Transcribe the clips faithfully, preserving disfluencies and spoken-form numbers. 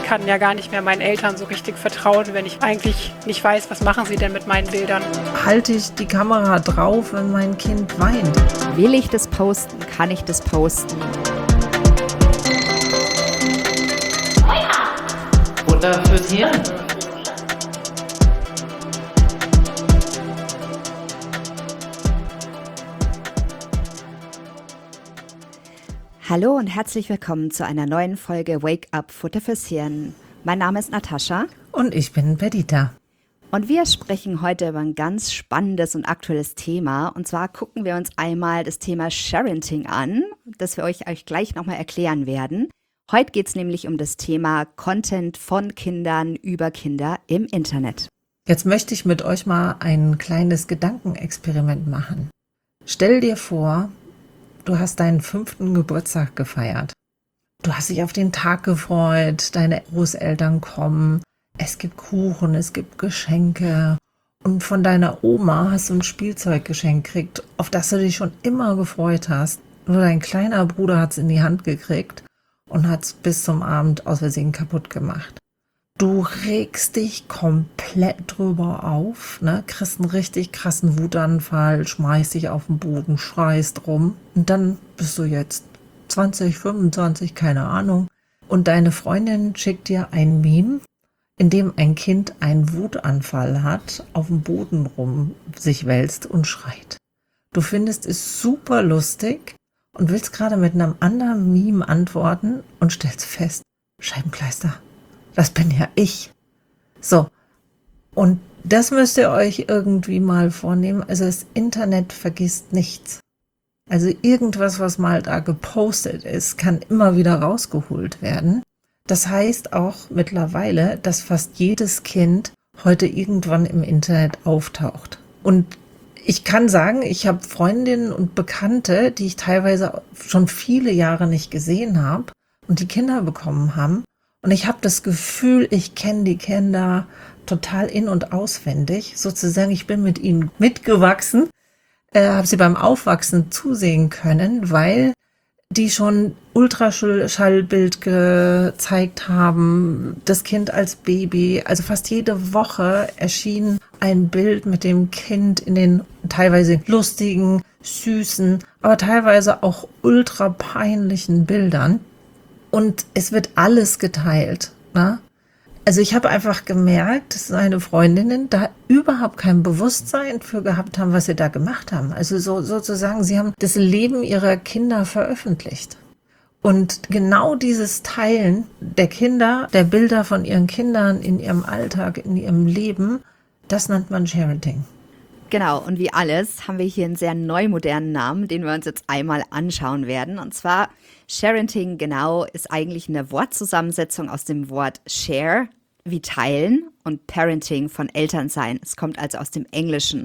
kann ja gar nicht mehr meinen Eltern so richtig vertrauen, wenn ich eigentlich nicht weiß, was machen sie denn mit meinen Bildern. Halte ich die Kamera drauf, wenn mein Kind weint? Will ich das posten? Kann ich das posten? Futter fürs Hirn. Hallo und herzlich willkommen zu einer neuen Folge Wake Up Futter fürs Hirn. Mein Name ist Natascha. Und ich bin Perdita. Und wir sprechen heute über ein ganz spannendes und aktuelles Thema. Und zwar gucken wir uns einmal das Thema Sharenting an, das wir euch, euch gleich nochmal erklären werden. Heute geht es nämlich um das Thema Content von Kindern über Kinder im Internet. Jetzt möchte ich mit euch mal ein kleines Gedankenexperiment machen. Stell dir vor, du hast deinen fünften Geburtstag gefeiert. Du hast dich auf den Tag gefreut, deine Großeltern kommen, es gibt Kuchen, es gibt Geschenke und von deiner Oma hast du ein Spielzeuggeschenk gekriegt, auf das du dich schon immer gefreut hast. Nur dein kleiner Bruder hat es in die Hand gekriegt und hat es bis zum Abend aus Versehen kaputt gemacht. Du regst dich komplett drüber auf, ne? Kriegst einen richtig krassen Wutanfall, schmeißt dich auf den Boden, schreist rum und dann bist du jetzt zwanzig, fünfundzwanzig, keine Ahnung. Und deine Freundin schickt dir ein Meme, in dem ein Kind einen Wutanfall hat, auf dem Boden rum sich wälzt und schreit. Du findest es super lustig und willst gerade mit einem anderen Meme antworten und stellst fest, Scheibenkleister. Das bin ja ich. So, und das müsst ihr euch irgendwie mal vornehmen. Also das Internet vergisst nichts. Also irgendwas, was mal da gepostet ist, kann immer wieder rausgeholt werden. Das heißt auch mittlerweile, dass fast jedes Kind heute irgendwann im Internet auftaucht. Und ich kann sagen, ich habe Freundinnen und Bekannte, die ich teilweise schon viele Jahre nicht gesehen habe und die Kinder bekommen haben. Und ich habe das Gefühl, ich kenne die Kinder total in- und auswendig. Sozusagen, ich bin mit ihnen mitgewachsen, äh, habe sie beim Aufwachsen zusehen können, weil die schon Ultraschallbild gezeigt haben, das Kind als Baby. Also fast jede Woche erschien ein Bild mit dem Kind in den teilweise lustigen, süßen, aber teilweise auch ultra peinlichen Bildern. Und es wird alles geteilt. Ne? Also ich habe einfach gemerkt, dass meine Freundinnen da überhaupt kein Bewusstsein für gehabt haben, was sie da gemacht haben. Also so, sozusagen, sie haben das Leben ihrer Kinder veröffentlicht. Und genau dieses Teilen der Kinder, der Bilder von ihren Kindern in ihrem Alltag, in ihrem Leben, das nennt man Sharenting. Genau, und wie alles haben wir hier einen sehr neu modernen Namen, den wir uns jetzt einmal anschauen werden. Und zwar Sharenting, genau, ist eigentlich eine Wortzusammensetzung aus dem Wort share, wie teilen, und Parenting von Elternsein. Es kommt also aus dem Englischen.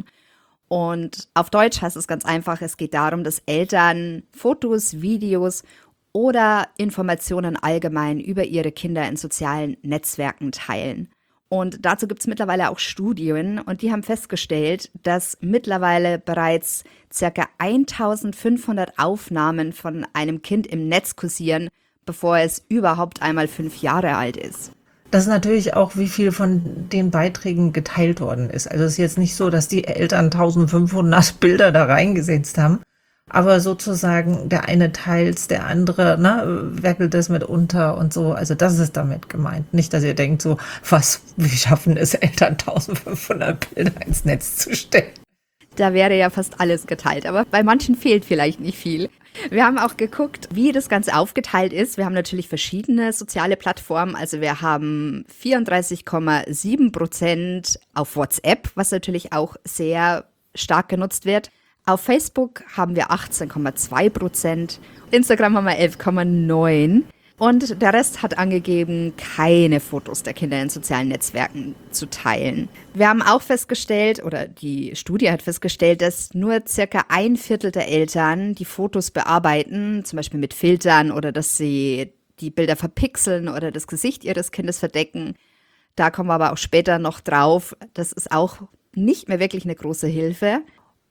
Und auf Deutsch heißt es ganz einfach, es geht darum, dass Eltern Fotos, Videos oder Informationen allgemein über ihre Kinder in sozialen Netzwerken teilen. Und dazu gibt es mittlerweile auch Studien und die haben festgestellt, dass mittlerweile bereits ca. eintausendfünfhundert Aufnahmen von einem Kind im Netz kursieren, bevor es überhaupt einmal fünf Jahre alt ist. Das ist natürlich auch, wie viel von den Beiträgen geteilt worden ist. Also es ist jetzt nicht so, dass die Eltern eintausendfünfhundert Bilder da reingesetzt haben, aber sozusagen der eine teils, der andere ne, werkelt das mit unter und so. Also das ist damit gemeint. Nicht, dass ihr denkt so, was, wie schaffen es Eltern eintausendfünfhundert Bilder ins Netz zu stellen. Da wäre ja fast alles geteilt, aber bei manchen fehlt vielleicht nicht viel. Wir haben auch geguckt, wie das Ganze aufgeteilt ist. Wir haben natürlich verschiedene soziale Plattformen. Also wir haben vierunddreißig Komma sieben Prozent auf WhatsApp, was natürlich auch sehr stark genutzt wird. Auf Facebook haben wir achtzehn Komma zwei Prozent, Instagram haben wir elf Komma neun und der Rest hat angegeben, keine Fotos der Kinder in sozialen Netzwerken zu teilen. Wir haben auch festgestellt, oder die Studie hat festgestellt, dass nur circa ein Viertel der Eltern die Fotos bearbeiten, zum Beispiel mit Filtern oder dass sie die Bilder verpixeln oder das Gesicht ihres Kindes verdecken. Da kommen wir aber auch später noch drauf. Das ist auch nicht mehr wirklich eine große Hilfe.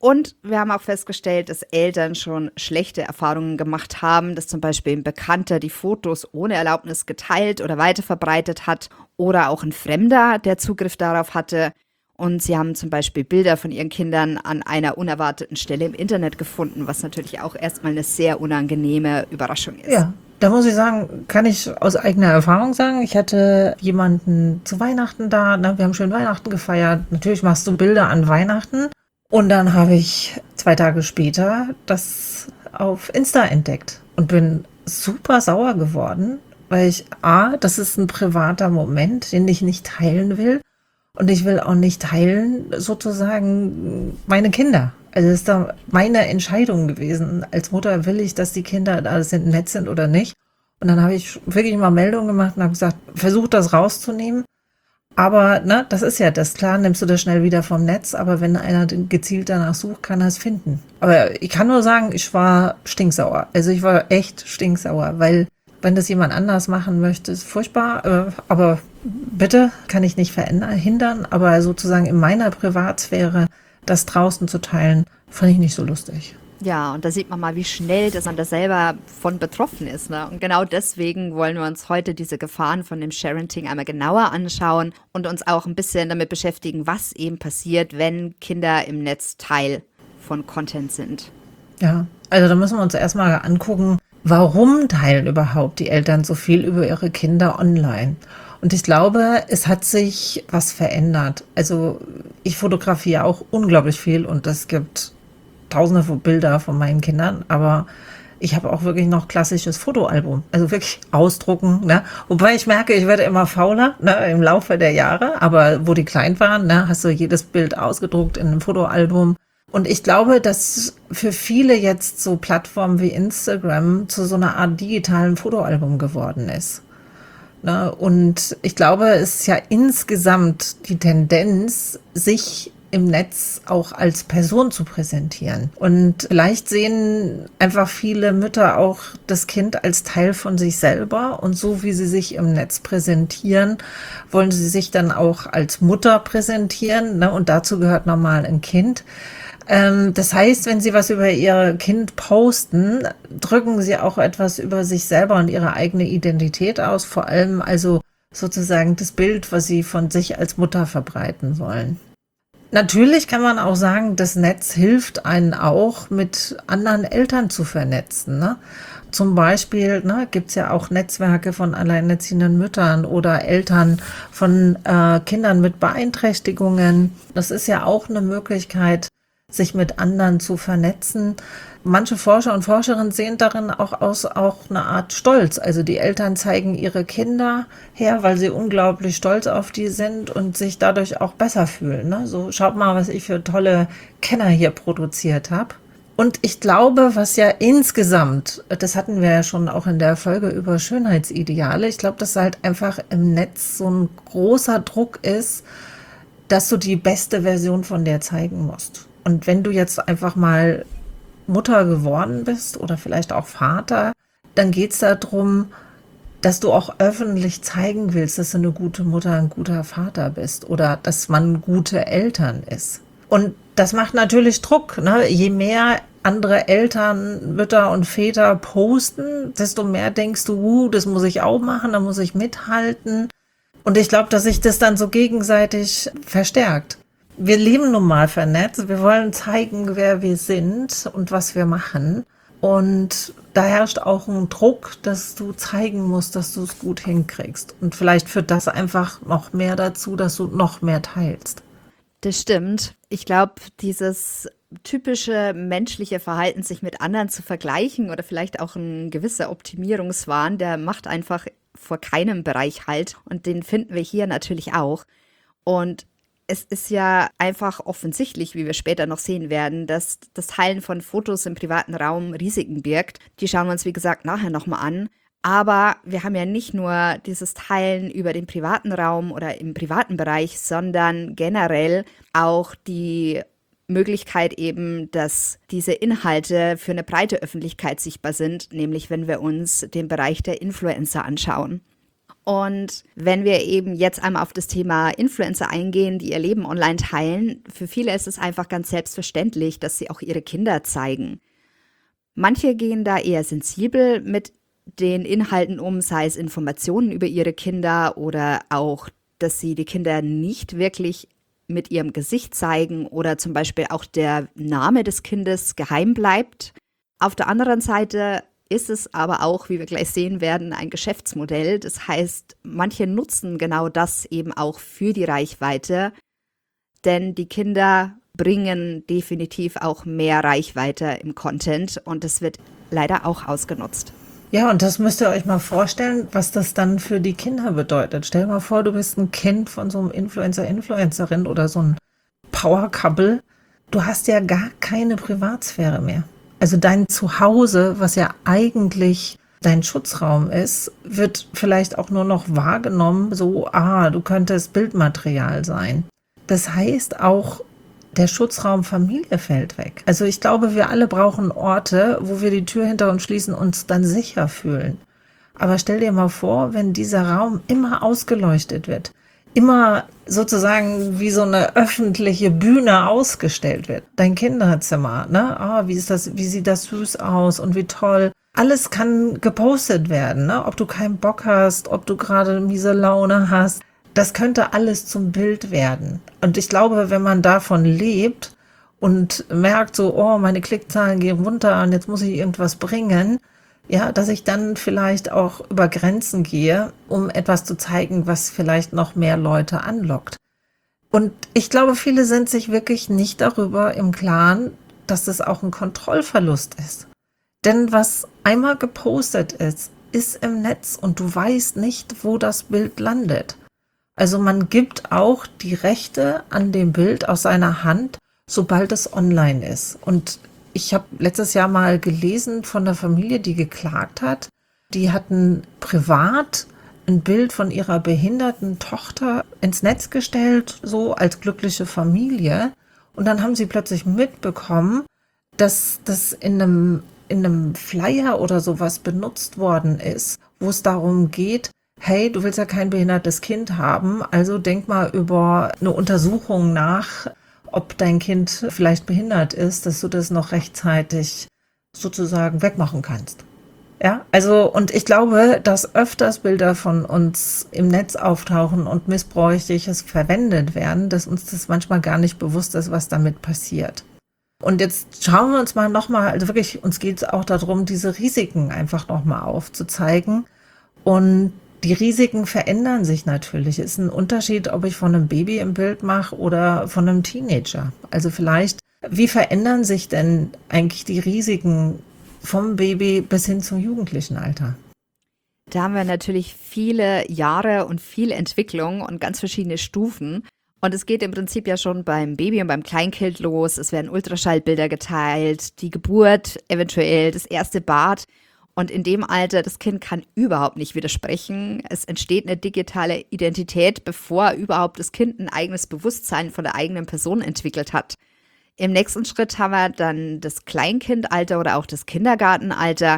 Und wir haben auch festgestellt, dass Eltern schon schlechte Erfahrungen gemacht haben, dass zum Beispiel ein Bekannter die Fotos ohne Erlaubnis geteilt oder weiterverbreitet hat oder auch ein Fremder, der Zugriff darauf hatte. Und sie haben zum Beispiel Bilder von ihren Kindern an einer unerwarteten Stelle im Internet gefunden, was natürlich auch erstmal eine sehr unangenehme Überraschung ist. Ja, da muss ich sagen, kann ich aus eigener Erfahrung sagen, ich hatte jemanden zu Weihnachten da, ne, wir haben schön Weihnachten gefeiert. Natürlich machst du Bilder an Weihnachten. Und dann habe ich zwei Tage später das auf Insta entdeckt und bin super sauer geworden, weil ich, A, das ist ein privater Moment, den ich nicht teilen will. Und ich will auch nicht teilen, sozusagen, meine Kinder. Also es ist da meine Entscheidung gewesen. Als Mutter will ich, dass die Kinder da sind, nett sind oder nicht. Und dann habe ich wirklich mal Meldungen gemacht und habe gesagt, versuch das rauszunehmen. Aber ne, das ist ja das. Klar, nimmst du das schnell wieder vom Netz, aber wenn einer gezielt danach sucht, kann er es finden. Aber ich kann nur sagen, ich war stinksauer. Also ich war echt stinksauer, weil wenn das jemand anders machen möchte, ist furchtbar. Aber bitte, kann ich nicht verändern, hindern. Aber sozusagen in meiner Privatsphäre das draußen zu teilen, fand ich nicht so lustig. Ja, und da sieht man mal, wie schnell dass man da selber von betroffen ist. Ne? Und genau deswegen wollen wir uns heute diese Gefahren von dem Sharenting einmal genauer anschauen und uns auch ein bisschen damit beschäftigen, was eben passiert, wenn Kinder im Netz Teil von Content sind. Ja, also da müssen wir uns erstmal angucken, warum teilen überhaupt die Eltern so viel über ihre Kinder online? Und ich glaube, es hat sich was verändert. Also ich fotografiere auch unglaublich viel und es gibt tausende von Bilder von meinen Kindern, aber ich habe auch wirklich noch klassisches Fotoalbum, also wirklich ausdrucken, ne? Wobei ich merke, ich werde immer fauler, ne, im Laufe der Jahre, aber wo die klein waren, ne, hast du jedes Bild ausgedruckt in einem Fotoalbum. Und ich glaube, dass für viele jetzt so Plattformen wie Instagram zu so einer Art digitalen Fotoalbum geworden ist. Ne? Und ich glaube, es ist ja insgesamt die Tendenz, sich im Netz auch als Person zu präsentieren. Und vielleicht sehen einfach viele Mütter auch das Kind als Teil von sich selber. Und so wie sie sich im Netz präsentieren, wollen sie sich dann auch als Mutter präsentieren. Ne? Und dazu gehört normal ein Kind. Ähm, das heißt, wenn sie was über ihr Kind posten, drücken sie auch etwas über sich selber und ihre eigene Identität aus. Vor allem also sozusagen das Bild, was sie von sich als Mutter verbreiten wollen. Natürlich kann man auch sagen, das Netz hilft einen auch, mit anderen Eltern zu vernetzen. Ne? Zum Beispiel ne, gibt es ja auch Netzwerke von alleinerziehenden Müttern oder Eltern von äh, Kindern mit Beeinträchtigungen. Das ist ja auch eine Möglichkeit, sich mit anderen zu vernetzen. Manche Forscher und Forscherinnen sehen darin auch aus auch eine Art Stolz. Also die Eltern zeigen ihre Kinder her, weil sie unglaublich stolz auf die sind und sich dadurch auch besser fühlen. Ne? So, schaut mal, was ich für tolle Kenner hier produziert habe. Und ich glaube, was ja insgesamt, das hatten wir ja schon auch in der Folge über Schönheitsideale, ich glaube, dass halt einfach im Netz so ein großer Druck ist, dass du die beste Version von dir zeigen musst. Und wenn du jetzt einfach mal Mutter geworden bist oder vielleicht auch Vater, dann geht es darum, dass du auch öffentlich zeigen willst, dass du eine gute Mutter, ein guter Vater bist oder dass man gute Eltern ist. Und das macht natürlich Druck, ne? Je mehr andere Eltern, Mütter und Väter posten, desto mehr denkst du, uh, das muss ich auch machen, da muss ich mithalten. Und ich glaube, dass sich das dann so gegenseitig verstärkt. Wir leben nun mal vernetzt, wir wollen zeigen, wer wir sind und was wir machen. Und da herrscht auch ein Druck, dass du zeigen musst, dass du es gut hinkriegst. Und vielleicht führt das einfach noch mehr dazu, dass du noch mehr teilst. Das stimmt. Ich glaube, dieses typische menschliche Verhalten, sich mit anderen zu vergleichen oder vielleicht auch ein gewisser Optimierungswahn, der macht einfach vor keinem Bereich Halt. Und den finden wir hier natürlich auch. Und es ist ja einfach offensichtlich, wie wir später noch sehen werden, dass das Teilen von Fotos im privaten Raum Risiken birgt. Die schauen wir uns, wie gesagt, nachher nochmal an. Aber wir haben ja nicht nur dieses Teilen über den privaten Raum oder im privaten Bereich, sondern generell auch die Möglichkeit eben, dass diese Inhalte für eine breite Öffentlichkeit sichtbar sind, nämlich wenn wir uns den Bereich der Influencer anschauen. Und wenn wir eben jetzt einmal auf das Thema Influencer eingehen, die ihr Leben online teilen, für viele ist es einfach ganz selbstverständlich, dass sie auch ihre Kinder zeigen. Manche gehen da eher sensibel mit den Inhalten um, sei es Informationen über ihre Kinder oder auch, dass sie die Kinder nicht wirklich mit ihrem Gesicht zeigen oder zum Beispiel auch der Name des Kindes geheim bleibt. Auf der anderen Seite ist es aber auch, wie wir gleich sehen werden, ein Geschäftsmodell. Das heißt, manche nutzen genau das eben auch für die Reichweite, denn die Kinder bringen definitiv auch mehr Reichweite im Content und das wird leider auch ausgenutzt. Ja, und das müsst ihr euch mal vorstellen, was das dann für die Kinder bedeutet. Stell dir mal vor, du bist ein Kind von so einem Influencer, Influencerin oder so ein Power-Couple. Du hast ja gar keine Privatsphäre mehr. Also dein Zuhause, was ja eigentlich dein Schutzraum ist, wird vielleicht auch nur noch wahrgenommen, so, ah, du könntest Bildmaterial sein. Das heißt auch, der Schutzraum Familie fällt weg. Also ich glaube, wir alle brauchen Orte, wo wir die Tür hinter uns schließen und uns dann sicher fühlen. Aber stell dir mal vor, wenn dieser Raum immer ausgeleuchtet wird, immer sozusagen wie so eine öffentliche Bühne ausgestellt wird. Dein Kinderzimmer, ne? Ah, wie ist das, wie sieht das süß aus und wie toll. Alles kann gepostet werden, ne? Ob du keinen Bock hast, ob du gerade miese Laune hast. Das könnte alles zum Bild werden. Und ich glaube, wenn man davon lebt und merkt so, oh, meine Klickzahlen gehen runter und jetzt muss ich irgendwas bringen, ja, dass ich dann vielleicht auch über Grenzen gehe, um etwas zu zeigen, was vielleicht noch mehr Leute anlockt. Und ich glaube, viele sind sich wirklich nicht darüber im Klaren, dass das auch ein Kontrollverlust ist. Denn was einmal gepostet ist, ist im Netz und du weißt nicht, wo das Bild landet. Also man gibt auch die Rechte an dem Bild aus seiner Hand, sobald es online ist. Und ich habe letztes Jahr mal gelesen von einer Familie, die geklagt hat. Die hatten privat ein Bild von ihrer behinderten Tochter ins Netz gestellt, so als glückliche Familie. Und dann haben sie plötzlich mitbekommen, dass das in einem, in einem Flyer oder sowas benutzt worden ist, wo es darum geht, hey, du willst ja kein behindertes Kind haben, also denk mal über eine Untersuchung nach, ob dein Kind vielleicht behindert ist, dass du das noch rechtzeitig sozusagen wegmachen kannst. Ja, also und ich glaube, dass öfters Bilder von uns im Netz auftauchen und Missbräuchliches verwendet werden, dass uns das manchmal gar nicht bewusst ist, was damit passiert. Und jetzt schauen wir uns mal nochmal, also wirklich, uns geht es auch darum, diese Risiken einfach nochmal aufzuzeigen. Und die Risiken verändern sich natürlich. Es ist ein Unterschied, ob ich von einem Baby ein Bild mache oder von einem Teenager. Also vielleicht, wie verändern sich denn eigentlich die Risiken vom Baby bis hin zum jugendlichen Alter? Da haben wir natürlich viele Jahre und viel Entwicklung und ganz verschiedene Stufen. Und es geht im Prinzip ja schon beim Baby und beim Kleinkind los. Es werden Ultraschallbilder geteilt, die Geburt, eventuell das erste Bad. Und in dem Alter, das Kind kann überhaupt nicht widersprechen. Es entsteht eine digitale Identität, bevor überhaupt das Kind ein eigenes Bewusstsein von der eigenen Person entwickelt hat. Im nächsten Schritt haben wir dann das Kleinkindalter oder auch das Kindergartenalter.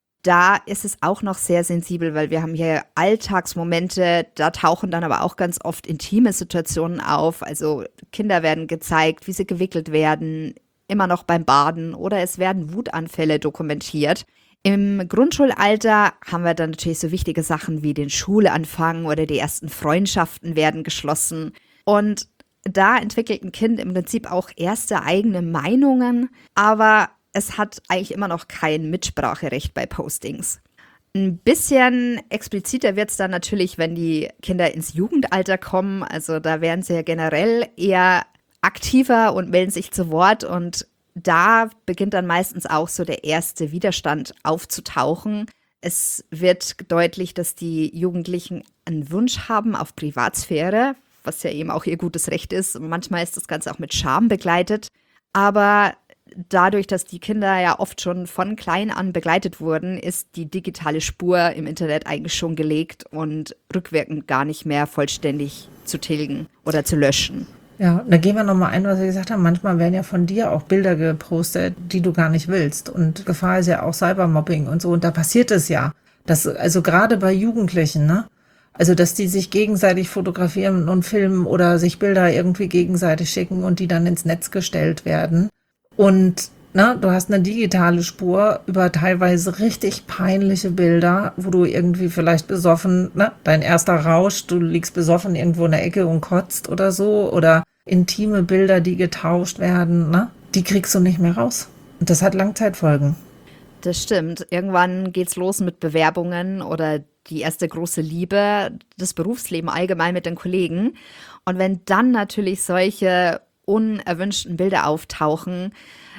Da ist es auch noch sehr sensibel, weil wir haben hier Alltagsmomente, da tauchen dann aber auch ganz oft intime Situationen auf. Also Kinder werden gezeigt, wie sie gewickelt werden, immer noch beim Baden oder es werden Wutanfälle dokumentiert. Im Grundschulalter haben wir dann natürlich so wichtige Sachen wie den Schulanfang oder die ersten Freundschaften werden geschlossen. Und da entwickelt ein Kind im Prinzip auch erste eigene Meinungen, aber es hat eigentlich immer noch kein Mitspracherecht bei Postings. Ein bisschen expliziter wird es dann natürlich, wenn die Kinder ins Jugendalter kommen. Also da werden sie ja generell eher aktiver und melden sich zu Wort und da beginnt dann meistens auch so der erste Widerstand aufzutauchen. Es wird deutlich, dass die Jugendlichen einen Wunsch haben auf Privatsphäre, was ja eben auch ihr gutes Recht ist. Manchmal ist das Ganze auch mit Scham begleitet. Aber dadurch, dass die Kinder ja oft schon von klein an begleitet wurden, ist die digitale Spur im Internet eigentlich schon gelegt und rückwirkend gar nicht mehr vollständig zu tilgen oder zu löschen. Ja, da gehen wir nochmal ein, was wir gesagt haben. Manchmal werden ja von dir auch Bilder gepostet, die du gar nicht willst. Und Gefahr ist ja auch Cybermobbing und so. Und da passiert es ja. Das, also gerade bei Jugendlichen, ne? Also, dass die sich gegenseitig fotografieren und filmen oder sich Bilder irgendwie gegenseitig schicken und die dann ins Netz gestellt werden. Und na, du hast eine digitale Spur über teilweise richtig peinliche Bilder, wo du irgendwie vielleicht besoffen, na, dein erster Rausch, du liegst besoffen irgendwo in der Ecke und kotzt oder so. Oder intime Bilder, die getauscht werden, na, die kriegst du nicht mehr raus. Und das hat Langzeitfolgen. Das stimmt. Irgendwann geht's los mit Bewerbungen oder die erste große Liebe, das Berufsleben allgemein mit den Kollegen. Und wenn dann natürlich solche unerwünschten Bilder auftauchen,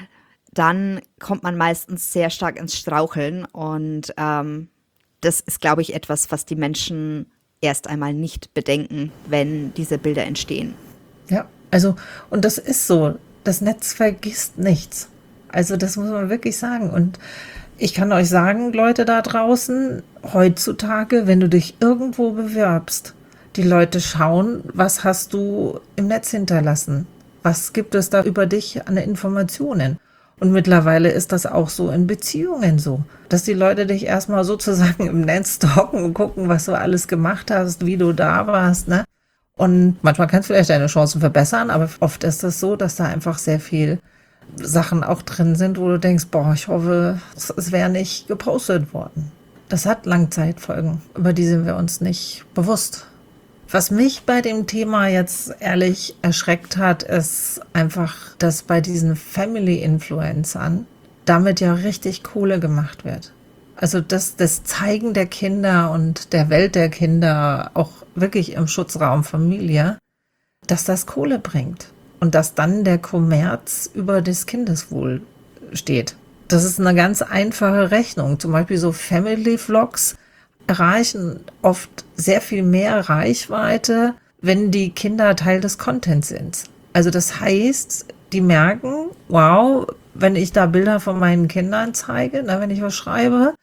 dann kommt man meistens sehr stark ins Straucheln. Und ähm, das ist, glaube ich, etwas, was die Menschen erst einmal nicht bedenken, wenn diese Bilder entstehen. Ja, also, und das ist so. Das Netz vergisst nichts. Also das muss man wirklich sagen. Und ich kann euch sagen, Leute da draußen, heutzutage, wenn du dich irgendwo bewirbst, die Leute schauen, was hast du im Netz hinterlassen? Was gibt es da über dich an Informationen? Und mittlerweile ist das auch so in Beziehungen so, dass die Leute dich erstmal sozusagen im Netz stalken und gucken, was du alles gemacht hast, wie du da warst, ne? Und manchmal kannst du vielleicht deine Chancen verbessern, aber oft ist es so, dass da einfach sehr viel Sachen auch drin sind, wo du denkst, boah, ich hoffe, es wäre nicht gepostet worden. Das hat Langzeitfolgen, über die sind wir uns nicht bewusst. Was mich bei dem Thema jetzt ehrlich erschreckt hat, ist einfach, dass bei diesen Family-Influencern damit ja richtig Kohle gemacht wird. Also das, das Zeigen der Kinder und der Welt der Kinder, auch wirklich im Schutzraum Familie, dass das Kohle bringt. Und dass dann der Kommerz über das Kindeswohl steht. Das ist eine ganz einfache Rechnung. Zum Beispiel so Family-Vlogs erreichen oft sehr viel mehr Reichweite, wenn die Kinder Teil des Contents sind. Also das heißt, die merken, wow, wenn ich da Bilder von meinen Kindern zeige, na, wenn ich was schreibe,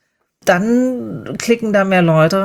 dann klicken da mehr Leute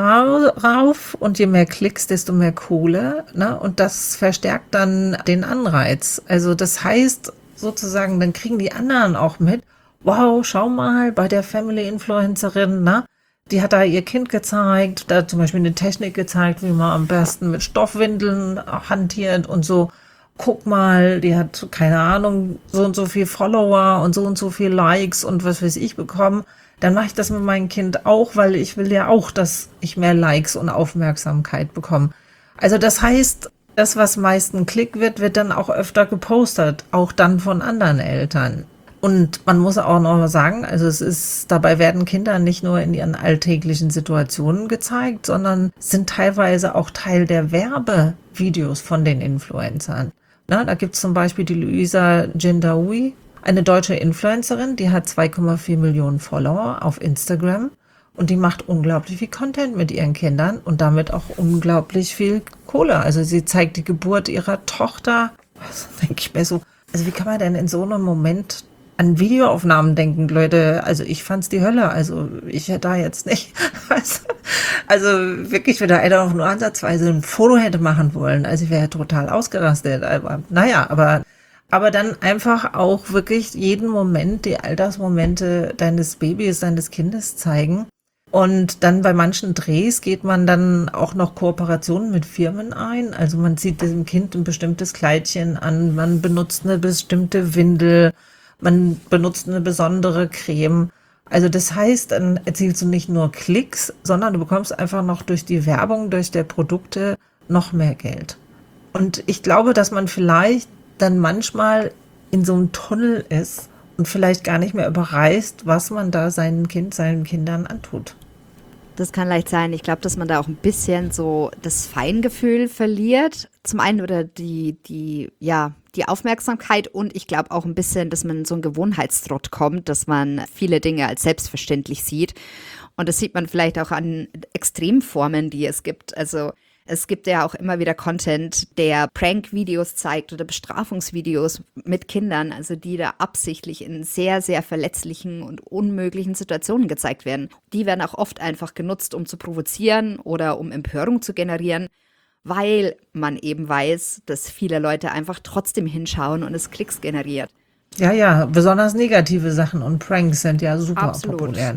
rauf und je mehr Klicks, desto mehr Kohle, ne? Und das verstärkt dann den Anreiz. Also das heißt sozusagen, dann kriegen die anderen auch mit, wow, schau mal, bei der Family-Influencerin, ne? Die hat da ihr Kind gezeigt, da zum Beispiel eine Technik gezeigt, wie man am besten mit Stoffwindeln hantiert und so. Guck mal, die hat, keine Ahnung, so und so viel Follower und so und so viel Likes und was weiß ich bekommen. Dann mache ich das mit meinem Kind auch, weil ich will ja auch, dass ich mehr Likes und Aufmerksamkeit bekomme. Also das heißt, das, was meisten Klick wird, wird dann auch öfter gepostet, auch dann von anderen Eltern. Und man muss auch noch sagen, also es ist, dabei werden Kinder nicht nur in ihren alltäglichen Situationen gezeigt, sondern sind teilweise auch Teil der Werbevideos von den Influencern. Na, da gibt es zum Beispiel die Luisa Jindaoui, eine deutsche Influencerin, die hat zwei Komma vier Millionen Follower auf Instagram und die macht unglaublich viel Content mit ihren Kindern und damit auch unglaublich viel Kohle. Also sie zeigt die Geburt ihrer Tochter. Was denke ich mir so, also wie kann man denn in so einem Moment an Videoaufnahmen denken, Leute? Also ich fand's die Hölle, also ich hätte da jetzt nicht, also, also wirklich, wenn da einer auch nur ansatzweise ein Foto hätte machen wollen, also ich wäre total ausgerastet, aber naja, aber Aber dann einfach auch wirklich jeden Moment, die Alltagsmomente deines Babys, deines Kindes zeigen. Und dann bei manchen Drehs geht man dann auch noch Kooperationen mit Firmen ein. Also man zieht diesem Kind ein bestimmtes Kleidchen an, man benutzt eine bestimmte Windel, man benutzt eine besondere Creme. Also das heißt, dann erzielst du nicht nur Klicks, sondern du bekommst einfach noch durch die Werbung, durch die Produkte noch mehr Geld. Und ich glaube, dass man vielleicht dann manchmal in so einem Tunnel ist und vielleicht gar nicht mehr überreißt, was man da seinem Kind, seinen Kindern antut. Das kann leicht sein. Ich glaube, dass man da auch ein bisschen so das Feingefühl verliert. Zum einen oder die, die, ja, die Aufmerksamkeit und ich glaube auch ein bisschen, dass man in so einen Gewohnheitstrott kommt, dass man viele Dinge als selbstverständlich sieht. Und das sieht man vielleicht auch an Extremformen, die es gibt. Also es gibt ja auch immer wieder Content, der Prank-Videos zeigt oder Bestrafungsvideos mit Kindern, also die da absichtlich in sehr, sehr verletzlichen und unmöglichen Situationen gezeigt werden. Die werden auch oft einfach genutzt, um zu provozieren oder um Empörung zu generieren, weil man eben weiß, dass viele Leute einfach trotzdem hinschauen und es Klicks generiert. Ja, ja, besonders negative Sachen und Pranks sind ja super Absolut. populär, ne?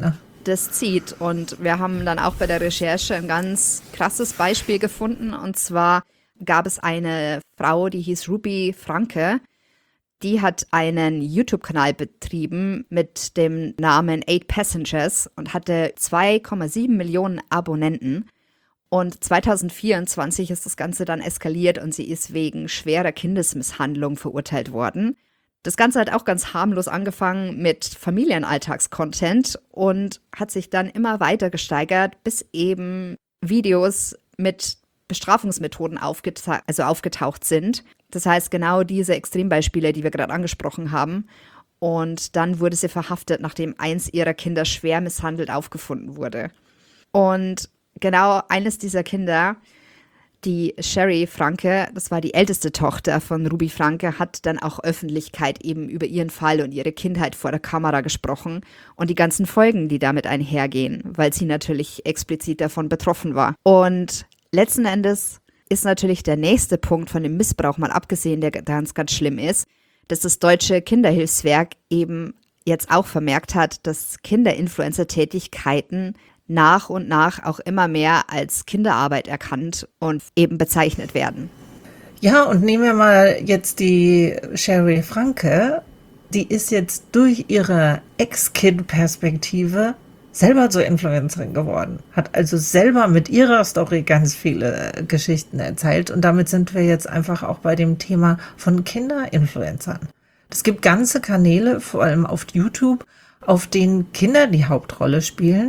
das zieht. Und wir haben dann auch bei der Recherche ein ganz krasses Beispiel gefunden. Und zwar gab es eine Frau, die hieß Ruby Franke. Die hat einen YouTube-Kanal betrieben mit dem Namen Eight Passengers und hatte zwei Komma sieben Millionen Abonnenten. Und zwanzig vierundzwanzig ist das Ganze dann eskaliert und sie ist wegen schwerer Kindesmisshandlung verurteilt worden. Das Ganze hat auch ganz harmlos angefangen mit Familienalltagscontent und hat sich dann immer weiter gesteigert, bis eben Videos mit Bestrafungsmethoden aufgeta- also aufgetaucht sind. Das heißt, genau diese Extrembeispiele, die wir gerade angesprochen haben. Und dann wurde sie verhaftet, nachdem eins ihrer Kinder schwer misshandelt aufgefunden wurde. Und genau eines dieser Kinder, die Sherry Franke, das war die älteste Tochter von Ruby Franke, hat dann auch Öffentlichkeit eben über ihren Fall und ihre Kindheit vor der Kamera gesprochen und die ganzen Folgen, die damit einhergehen, weil sie natürlich explizit davon betroffen war. Und letzten Endes ist natürlich der nächste Punkt von dem Missbrauch, mal abgesehen, der ganz, ganz schlimm ist, dass das Deutsche Kinderhilfswerk eben jetzt auch vermerkt hat, dass Kinderinfluencer-Tätigkeiten nach und nach auch immer mehr als Kinderarbeit erkannt und eben bezeichnet werden. Ja, und nehmen wir mal jetzt die Sherry Franke, die ist jetzt durch ihre Ex-Kind-Perspektive selber zur Influencerin geworden, hat also selber mit ihrer Story ganz viele Geschichten erzählt und damit sind wir jetzt einfach auch bei dem Thema von Kinderinfluencern. Es gibt ganze Kanäle, vor allem auf YouTube, auf denen Kinder die Hauptrolle spielen.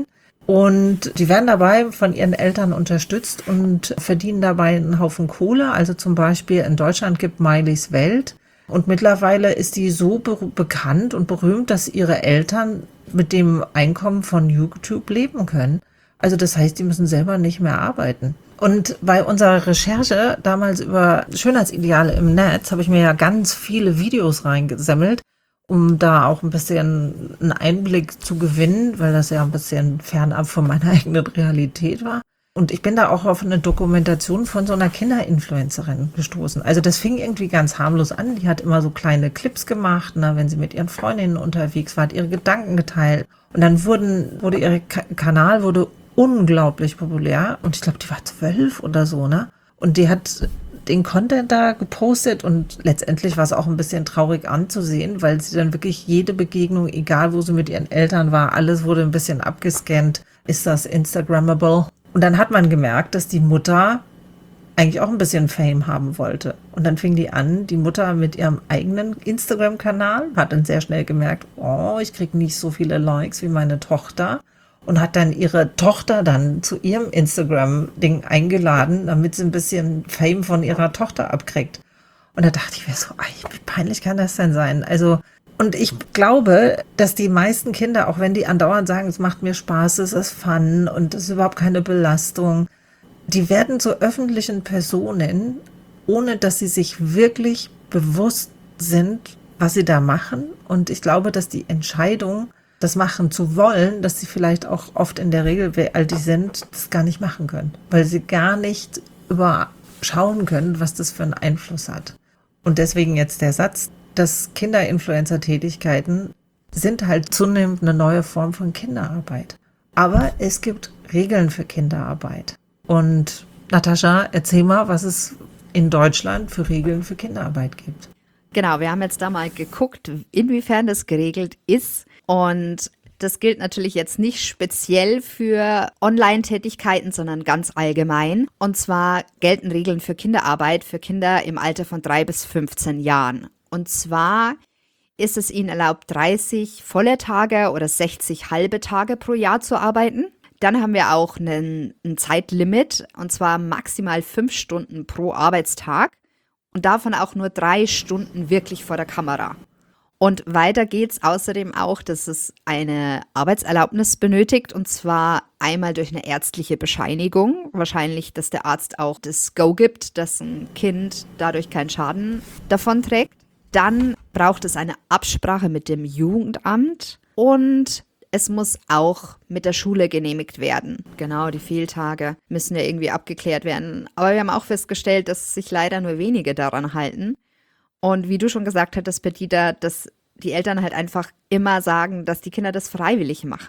Und die werden dabei von ihren Eltern unterstützt und verdienen dabei einen Haufen Kohle. Also zum Beispiel in Deutschland gibt Miley's Welt. Und mittlerweile ist die so be- bekannt und berühmt, dass ihre Eltern mit dem Einkommen von YouTube leben können. Also das heißt, die müssen selber nicht mehr arbeiten. Und bei unserer Recherche damals über Schönheitsideale im Netz habe ich mir ja ganz viele Videos reingesammelt, um da auch ein bisschen einen Einblick zu gewinnen, weil das ja ein bisschen fernab von meiner eigenen Realität war. Und ich bin da auch auf eine Dokumentation von so einer Kinderinfluencerin gestoßen. Also das fing irgendwie ganz harmlos an. Die hat immer so kleine Clips gemacht, na, wenn sie mit ihren Freundinnen unterwegs war, hat ihre Gedanken geteilt. Und dann wurden, wurde ihr Ka- Kanal wurde unglaublich populär. Und ich glaube, die war zwölf oder so, ne? Und die hat den Content da gepostet und letztendlich war es auch ein bisschen traurig anzusehen, weil sie dann wirklich jede Begegnung, egal wo sie mit ihren Eltern war, alles wurde ein bisschen abgescannt. Ist das Instagrammable? Und dann hat man gemerkt, dass die Mutter eigentlich auch ein bisschen Fame haben wollte. Und dann fing die an, die Mutter mit ihrem eigenen Instagram-Kanal, hat dann sehr schnell gemerkt, oh, ich kriege nicht so viele Likes wie meine Tochter. Und hat dann ihre Tochter dann zu ihrem Instagram-Ding eingeladen, damit sie ein bisschen Fame von ihrer Tochter abkriegt. Und da dachte ich mir so, ey, wie peinlich kann das denn sein? Also, und ich glaube, dass die meisten Kinder, auch wenn die andauernd sagen, es macht mir Spaß, es ist Fun und es ist überhaupt keine Belastung, die werden zu öffentlichen Personen, ohne dass sie sich wirklich bewusst sind, was sie da machen. Und ich glaube, dass die Entscheidung, das machen zu wollen, dass sie vielleicht auch oft in der Regel, wie alt die sind, das gar nicht machen können, weil sie gar nicht überschauen können, was das für einen Einfluss hat. Und deswegen jetzt der Satz, dass Kinderinfluencer-Tätigkeiten sind halt zunehmend eine neue Form von Kinderarbeit. Aber es gibt Regeln für Kinderarbeit. Und Natascha, erzähl mal, was es in Deutschland für Regeln für Kinderarbeit gibt. Genau, wir haben jetzt da mal geguckt, inwiefern das geregelt ist. Und das gilt natürlich jetzt nicht speziell für Online-Tätigkeiten, sondern ganz allgemein. Und zwar gelten Regeln für Kinderarbeit für Kinder im Alter von drei bis fünfzehn Jahren. Und zwar ist es ihnen erlaubt, dreißig volle Tage oder sechzig halbe Tage pro Jahr zu arbeiten. Dann haben wir auch einen, ein Zeitlimit, und zwar maximal fünf Stunden pro Arbeitstag und davon auch nur drei Stunden wirklich vor der Kamera. Und weiter geht's außerdem auch, dass es eine Arbeitserlaubnis benötigt, und zwar einmal durch eine ärztliche Bescheinigung. Wahrscheinlich, dass der Arzt auch das Go gibt, dass ein Kind dadurch keinen Schaden davon trägt. Dann braucht es eine Absprache mit dem Jugendamt und es muss auch mit der Schule genehmigt werden. Genau, die Fehltage müssen ja irgendwie abgeklärt werden. Aber wir haben auch festgestellt, dass sich leider nur wenige daran halten. Und wie du schon gesagt hattest, Perdita, dass die Eltern halt einfach immer sagen, dass die Kinder das freiwillig machen.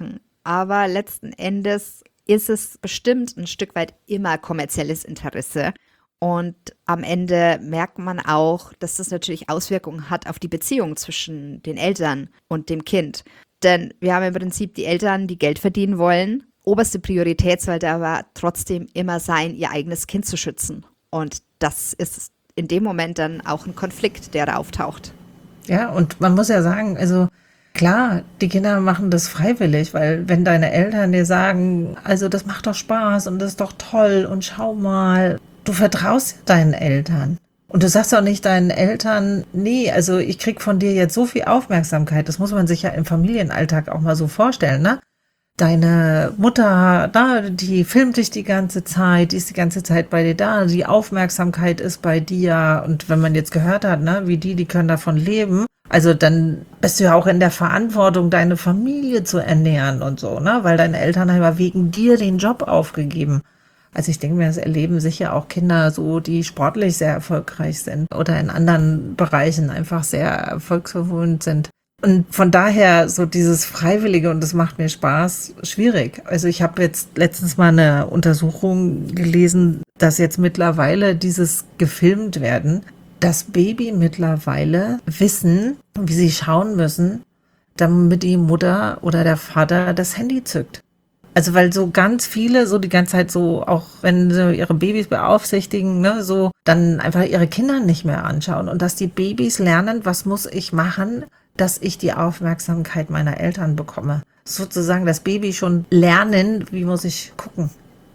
aber letzten Endes ist es bestimmt ein Stück weit immer kommerzielles Interesse. Und am Ende merkt man auch, dass das natürlich Auswirkungen hat auf die Beziehung zwischen den Eltern und dem Kind. Denn wir haben im Prinzip die Eltern, die Geld verdienen wollen. Oberste Priorität sollte aber trotzdem immer sein, ihr eigenes Kind zu schützen. Und das ist in dem Moment dann auch ein Konflikt, der da auftaucht. Ja, und man muss ja sagen, also klar, die Kinder machen das freiwillig, weil wenn deine Eltern dir sagen, also das macht doch Spaß und das ist doch toll und schau mal, du vertraust deinen Eltern. Und du sagst auch nicht deinen Eltern, nee, also ich krieg von dir jetzt so viel Aufmerksamkeit, das muss man sich ja im Familienalltag auch mal so vorstellen, ne? Deine Mutter, da, die filmt dich die ganze Zeit, die ist die ganze Zeit bei dir da, die Aufmerksamkeit ist bei dir. Und wenn man jetzt gehört hat, ne, wie die, die können davon leben, also dann bist du ja auch in der Verantwortung, deine Familie zu ernähren und so, ne, weil deine Eltern haben ja wegen dir den Job aufgegeben. Also ich denke mir, das erleben sicher auch Kinder so, die sportlich sehr erfolgreich sind oder in anderen Bereichen einfach sehr erfolgsverwöhnt sind. Und von daher so dieses Freiwillige, und das macht mir Spaß, schwierig. Also ich habe jetzt letztens mal eine Untersuchung gelesen, dass jetzt mittlerweile dieses gefilmt werden, dass Baby mittlerweile wissen, wie sie schauen müssen, damit die Mutter oder der Vater das Handy zückt. Also weil so ganz viele so die ganze Zeit so, auch wenn sie ihre Babys beaufsichtigen, ne, so dann einfach ihre Kinder nicht mehr anschauen. Und dass die Babys lernen, was muss ich machen, dass ich die Aufmerksamkeit meiner Eltern bekomme. Sozusagen das Baby schon lernen, wie muss ich gucken.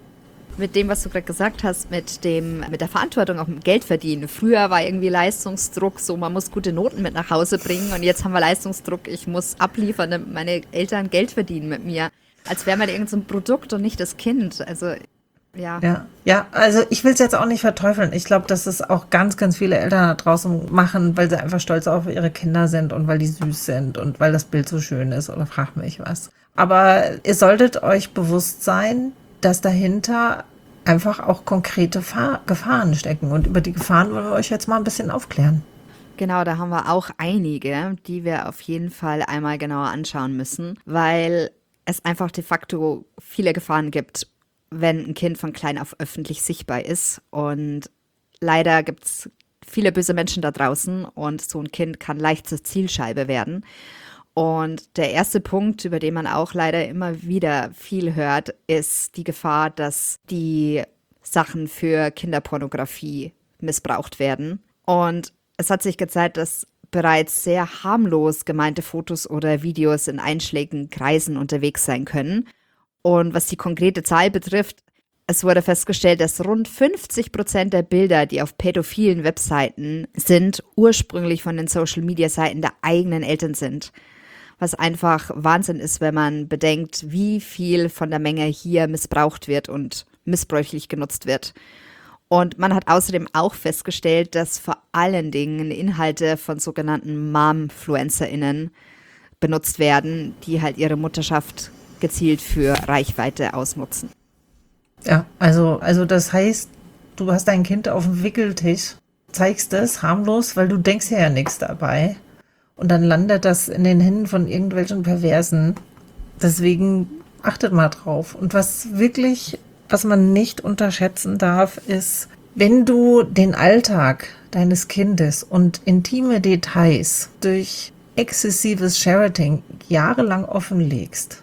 Mit dem, was du gerade gesagt hast, mit dem, mit der Verantwortung auch mit Geld verdienen. Früher war irgendwie Leistungsdruck, so man muss gute Noten mit nach Hause bringen, und jetzt haben wir Leistungsdruck, ich muss abliefern, damit meine Eltern Geld verdienen mit mir. Als wäre man irgend so ein Produkt und nicht das Kind. Also ja. Ja, ja, also ich will es jetzt auch nicht verteufeln. Ich glaube, dass es auch ganz, ganz viele Eltern da draußen machen, weil sie einfach stolz auf ihre Kinder sind und weil die süß sind und weil das Bild so schön ist oder frag mich was. Aber ihr solltet euch bewusst sein, dass dahinter einfach auch konkrete Fahr- Gefahren stecken. Und über die Gefahren wollen wir euch jetzt mal ein bisschen aufklären. Genau, da haben wir auch einige, die wir auf jeden Fall einmal genauer anschauen müssen, weil es einfach de facto viele Gefahren gibt, wenn ein Kind von klein auf öffentlich sichtbar ist. Und leider gibt es viele böse Menschen da draußen, und so ein Kind kann leicht zur Zielscheibe werden. Und der erste Punkt, über den man auch leider immer wieder viel hört, ist die Gefahr, dass die Sachen für Kinderpornografie missbraucht werden. Und es hat sich gezeigt, dass bereits sehr harmlos gemeinte Fotos oder Videos in einschlägigen Kreisen unterwegs sein können. Und was die konkrete Zahl betrifft, es wurde festgestellt, dass rund fünfzig Prozent der Bilder, die auf pädophilen Webseiten sind, ursprünglich von den Social-Media-Seiten der eigenen Eltern sind. Was einfach Wahnsinn ist, wenn man bedenkt, wie viel von der Menge hier missbraucht wird und missbräuchlich genutzt wird. Und man hat außerdem auch festgestellt, dass vor allen Dingen Inhalte von sogenannten Momfluencerinnen benutzt werden, die halt ihre Mutterschaft gezielt für Reichweite ausnutzen. Ja, also, also das heißt, du hast dein Kind auf dem Wickeltisch, zeigst es harmlos, weil du denkst ja nichts dabei. Und dann landet das in den Händen von irgendwelchen Perversen. Deswegen achtet mal drauf. Und was wirklich, was man nicht unterschätzen darf, ist, wenn du den Alltag deines Kindes und intime Details durch exzessives Sharing jahrelang offenlegst,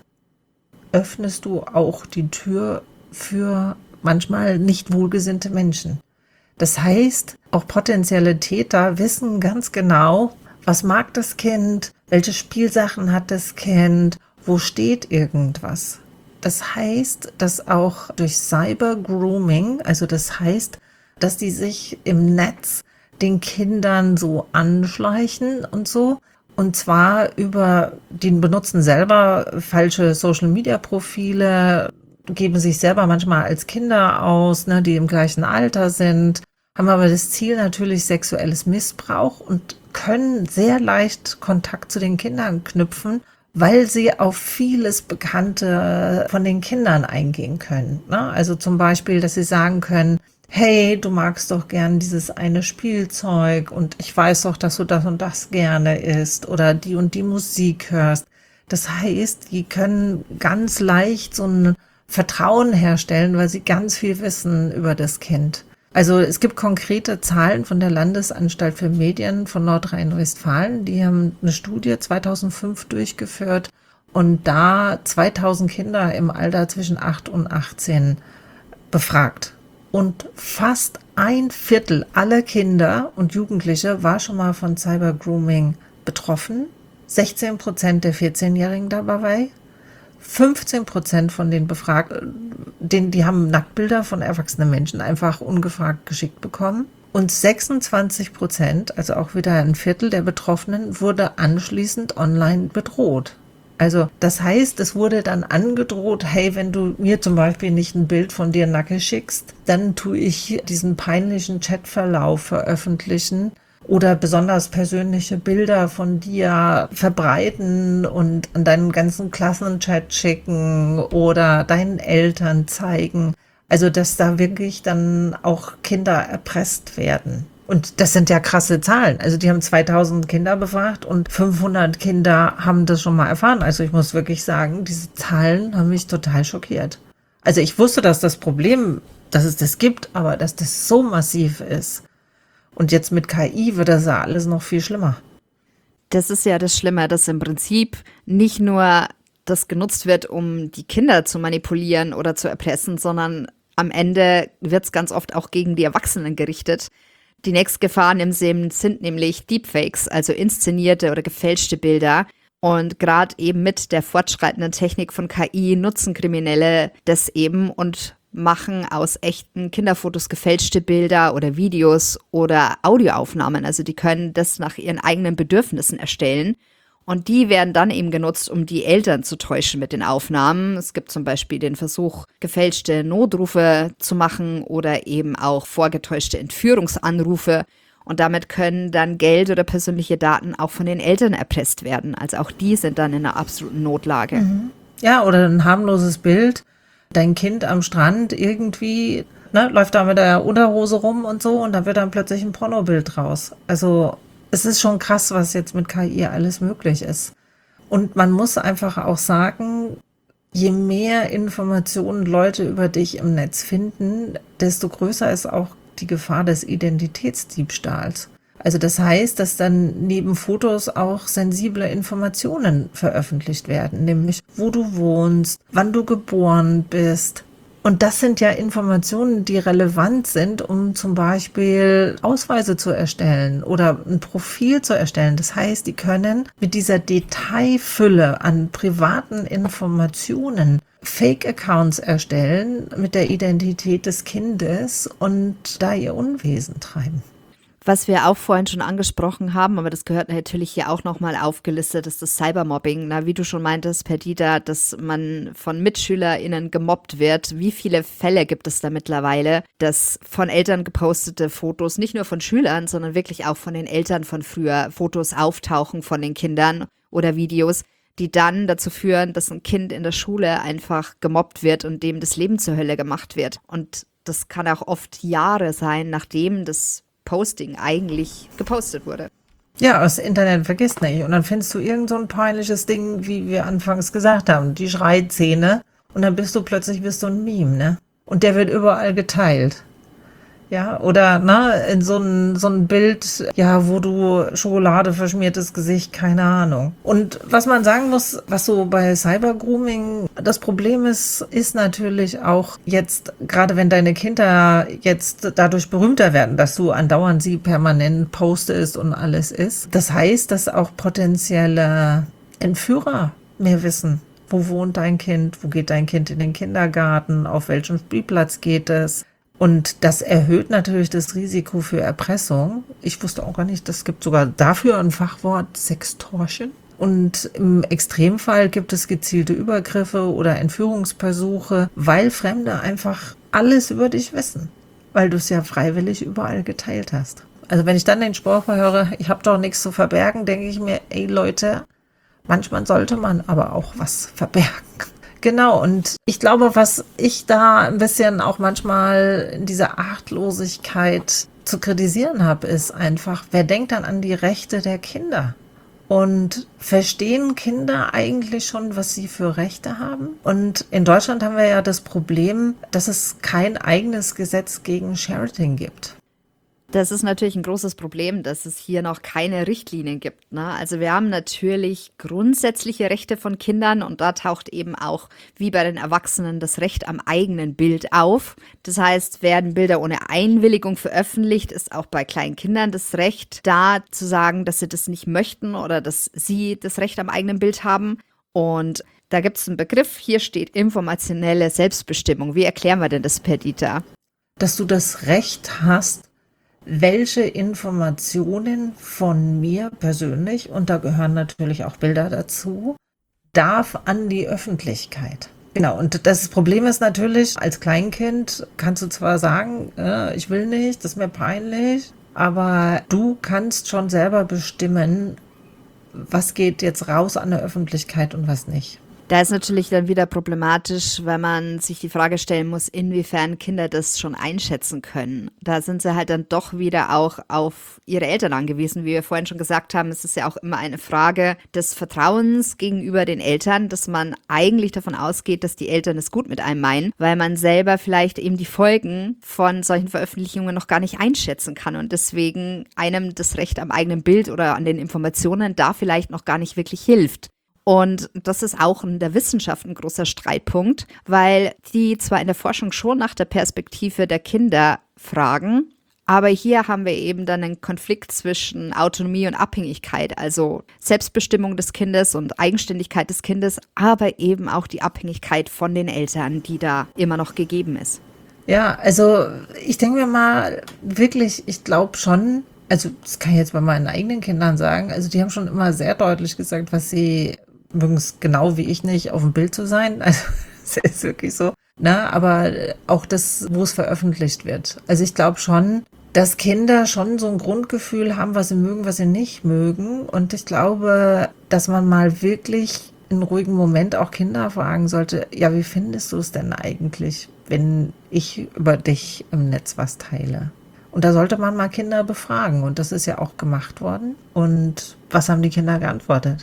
öffnest du auch die Tür für manchmal nicht wohlgesinnte Menschen. Das heißt, auch potenzielle Täter wissen ganz genau, was mag das Kind, welche Spielsachen hat das Kind, wo steht irgendwas. Das heißt, dass auch durch Cyber-Grooming, also das heißt, dass die sich im Netz den Kindern so anschleichen und so, und zwar über, die benutzen selber falsche Social-Media-Profile, geben sich selber manchmal als Kinder aus, ne, die im gleichen Alter sind, haben aber das Ziel natürlich sexuelles Missbrauch und können sehr leicht Kontakt zu den Kindern knüpfen, weil sie auf vieles Bekannte von den Kindern eingehen können. Ne? Also zum Beispiel, dass sie sagen können, hey, du magst doch gern dieses eine Spielzeug und ich weiß doch, dass du das und das gerne isst oder die und die Musik hörst. Das heißt, die können ganz leicht so ein Vertrauen herstellen, weil sie ganz viel wissen über das Kind. Also es gibt konkrete Zahlen von der Landesanstalt für Medien von Nordrhein-Westfalen. Die haben eine Studie zweitausendfünf durchgeführt und da zweitausend Kinder im Alter zwischen acht und achtzehn befragt. Und fast ein Viertel aller Kinder und Jugendliche war schon mal von Cybergrooming betroffen. sechzehn Prozent der vierzehnjährigen dabei. fünfzehn Prozent von den Befragten, den, die haben Nacktbilder von erwachsenen Menschen einfach ungefragt geschickt bekommen. Und sechsundzwanzig Prozent, also auch wieder ein Viertel der Betroffenen, wurde anschließend online bedroht. Also das heißt, es wurde dann angedroht, hey, wenn du mir zum Beispiel nicht ein Bild von dir nackig schickst, dann tue ich diesen peinlichen Chatverlauf veröffentlichen oder besonders persönliche Bilder von dir verbreiten und an deinen ganzen Klassenchat schicken oder deinen Eltern zeigen. Also dass da wirklich dann auch Kinder erpresst werden. Und das sind ja krasse Zahlen. Also die haben zweitausend Kinder befragt und fünfhundert Kinder haben das schon mal erfahren. Also ich muss wirklich sagen, diese Zahlen haben mich total schockiert. Also ich wusste, dass das Problem, dass es das gibt, aber dass das so massiv ist. Und jetzt mit K I wird das ja alles noch viel schlimmer. Das ist ja das Schlimme, dass im Prinzip nicht nur das genutzt wird, um die Kinder zu manipulieren oder zu erpressen, sondern am Ende wird es ganz oft auch gegen die Erwachsenen gerichtet. Die nächste Gefahr sind nämlich Deepfakes, also inszenierte oder gefälschte Bilder. Und gerade eben mit der fortschreitenden Technik von K I nutzen Kriminelle das eben und machen aus echten Kinderfotos gefälschte Bilder oder Videos oder Audioaufnahmen. Also die können das nach ihren eigenen Bedürfnissen erstellen. Und die werden dann eben genutzt, um die Eltern zu täuschen mit den Aufnahmen. Es gibt zum Beispiel den Versuch, gefälschte Notrufe zu machen oder eben auch vorgetäuschte Entführungsanrufe. Und damit können dann Geld oder persönliche Daten auch von den Eltern erpresst werden. Also auch die sind dann in einer absoluten Notlage. Mhm. Ja, oder ein harmloses Bild. Dein Kind am Strand irgendwie, ne, läuft da mit der Unterhose rum und so und dann wird dann plötzlich ein Pornobild draus. Also es ist schon krass, was jetzt mit K I alles möglich ist. Und man muss einfach auch sagen, je mehr Informationen Leute über dich im Netz finden, desto größer ist auch die Gefahr des Identitätsdiebstahls. Also das heißt, dass dann neben Fotos auch sensible Informationen veröffentlicht werden, nämlich wo du wohnst, wann du geboren bist. Und das sind ja Informationen, die relevant sind, um zum Beispiel Ausweise zu erstellen oder ein Profil zu erstellen. Das heißt, die können mit dieser Detailfülle an privaten Informationen Fake-Accounts erstellen mit der Identität des Kindes und da ihr Unwesen treiben. Was wir auch vorhin schon angesprochen haben, aber das gehört natürlich hier auch nochmal aufgelistet, ist das Cybermobbing. Na, wie du schon meintest, Perdita, dass man von MitschülerInnen gemobbt wird. Wie viele Fälle gibt es da mittlerweile, dass von Eltern gepostete Fotos, nicht nur von Schülern, sondern wirklich auch von den Eltern von früher, Fotos auftauchen von den Kindern oder Videos, die dann dazu führen, dass ein Kind in der Schule einfach gemobbt wird und dem das Leben zur Hölle gemacht wird. Und das kann auch oft Jahre sein, nachdem das Posting eigentlich gepostet wurde. Ja, das Internet vergisst nicht. Und dann findest du irgend so ein peinliches Ding, wie wir anfangs gesagt haben, die Schreizähne. Und dann bist du plötzlich bist du ein Meme, ne? Und der wird überall geteilt. Ja, oder ne, in so ein, so ein Bild, ja, wo du Schokolade verschmiertes Gesicht, keine Ahnung. Und was man sagen muss, was so bei Cybergrooming das Problem ist, ist natürlich auch jetzt, gerade wenn deine Kinder jetzt dadurch berühmter werden, dass du andauernd sie permanent postest und alles ist. Das heißt, dass auch potenzielle Entführer mehr wissen. Wo wohnt dein Kind? Wo geht dein Kind in den Kindergarten? Auf welchem Spielplatz geht es? Und das erhöht natürlich das Risiko für Erpressung. Ich wusste auch gar nicht, es gibt sogar dafür ein Fachwort, Sextortion. Und im Extremfall gibt es gezielte Übergriffe oder Entführungsversuche, weil Fremde einfach alles über dich wissen, weil du es ja freiwillig überall geteilt hast. Also wenn ich dann den Spruch höre, ich habe doch nichts zu verbergen, denke ich mir, ey Leute, manchmal sollte man aber auch was verbergen. Genau, und ich glaube, was ich da ein bisschen auch manchmal in dieser Achtlosigkeit zu kritisieren habe, ist einfach, wer denkt dann an die Rechte der Kinder? Und verstehen Kinder eigentlich schon, was sie für Rechte haben? Und in Deutschland haben wir ja das Problem, dass es kein eigenes Gesetz gegen Sharing gibt. Das ist natürlich ein großes Problem, dass es hier noch keine Richtlinien gibt, ne? Also wir haben natürlich grundsätzliche Rechte von Kindern und da taucht eben auch, wie bei den Erwachsenen, das Recht am eigenen Bild auf. Das heißt, werden Bilder ohne Einwilligung veröffentlicht, ist auch bei kleinen Kindern das Recht da zu sagen, dass sie das nicht möchten oder dass sie das Recht am eigenen Bild haben. Und da gibt es einen Begriff, hier steht informationelle Selbstbestimmung. Wie erklären wir denn das, Perdita? Dass du das Recht hast, welche Informationen von mir persönlich, und da gehören natürlich auch Bilder dazu, darf an die Öffentlichkeit. Genau, und das Problem ist natürlich, als Kleinkind kannst du zwar sagen, äh, ich will nicht, das ist mir peinlich, aber du kannst schon selber bestimmen, was geht jetzt raus an der Öffentlichkeit und was nicht. Da ist natürlich dann wieder problematisch, wenn man sich die Frage stellen muss, inwiefern Kinder das schon einschätzen können. Da sind sie halt dann doch wieder auch auf ihre Eltern angewiesen. Wie wir vorhin schon gesagt haben, es ist ja auch immer eine Frage des Vertrauens gegenüber den Eltern, dass man eigentlich davon ausgeht, dass die Eltern es gut mit einem meinen, weil man selber vielleicht eben die Folgen von solchen Veröffentlichungen noch gar nicht einschätzen kann und deswegen einem das Recht am eigenen Bild oder an den Informationen da vielleicht noch gar nicht wirklich hilft. Und das ist auch in der Wissenschaft ein großer Streitpunkt, weil die zwar in der Forschung schon nach der Perspektive der Kinder fragen, aber hier haben wir eben dann einen Konflikt zwischen Autonomie und Abhängigkeit, also Selbstbestimmung des Kindes und Eigenständigkeit des Kindes, aber eben auch die Abhängigkeit von den Eltern, die da immer noch gegeben ist. Ja, also ich denke mir mal wirklich, ich glaube schon, also das kann ich jetzt bei meinen eigenen Kindern sagen, also die haben schon immer sehr deutlich gesagt, was sie mögen, es genau wie ich nicht, auf dem Bild zu sein. Also es ist wirklich so. Na, aber auch das, wo es veröffentlicht wird. Also ich glaube schon, dass Kinder schon so ein Grundgefühl haben, was sie mögen, was sie nicht mögen. Und ich glaube, dass man mal wirklich in einem ruhigen Moment auch Kinder fragen sollte, ja, wie findest du es denn eigentlich, wenn ich über dich im Netz was teile? Und da sollte man mal Kinder befragen. Und das ist ja auch gemacht worden. Und was haben die Kinder geantwortet?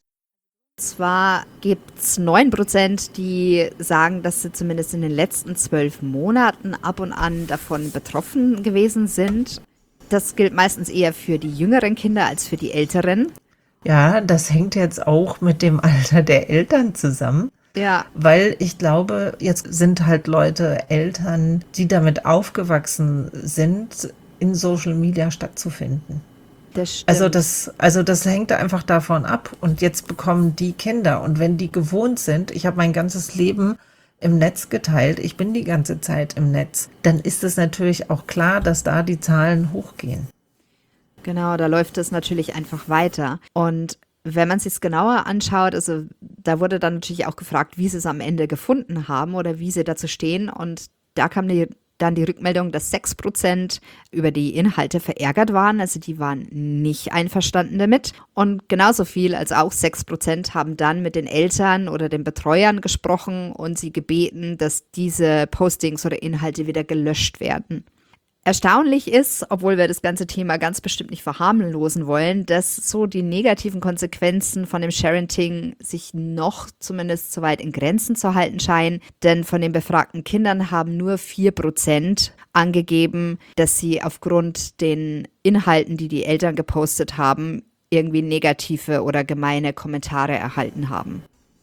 Zwar gibt es neun Prozent, die sagen, dass sie zumindest in den letzten zwölf Monaten ab und an davon betroffen gewesen sind. Das gilt meistens eher für die jüngeren Kinder als für die älteren. Ja, das hängt jetzt auch mit dem Alter der Eltern zusammen. Ja. Weil ich glaube, jetzt sind halt Leute, Eltern, die damit aufgewachsen sind, in Social Media stattzufinden. Das also das, also das hängt einfach davon ab. Und jetzt bekommen die Kinder. Und wenn die gewohnt sind, ich habe mein ganzes Leben im Netz geteilt, ich bin die ganze Zeit im Netz, dann ist es natürlich auch klar, dass da die Zahlen hochgehen. Genau, da läuft es natürlich einfach weiter. Und wenn man es sich genauer anschaut, also da wurde dann natürlich auch gefragt, wie sie es am Ende gefunden haben oder wie sie dazu stehen. Und da kam die dann die Rückmeldung, dass sechs Prozent über die Inhalte verärgert waren, also die waren nicht einverstanden damit. Und genauso viel, also auch sechs Prozent haben dann mit den Eltern oder den Betreuern gesprochen und sie gebeten, dass diese Postings oder Inhalte wieder gelöscht werden. Erstaunlich ist, obwohl wir das ganze Thema ganz bestimmt nicht verharmlosen wollen, dass so die negativen Konsequenzen von dem Sharing sich noch zumindest so weit in Grenzen zu halten scheinen. Denn von den befragten Kindern haben nur vier Prozent angegeben, dass sie aufgrund den Inhalten, die die Eltern gepostet haben, irgendwie negative oder gemeine Kommentare erhalten haben.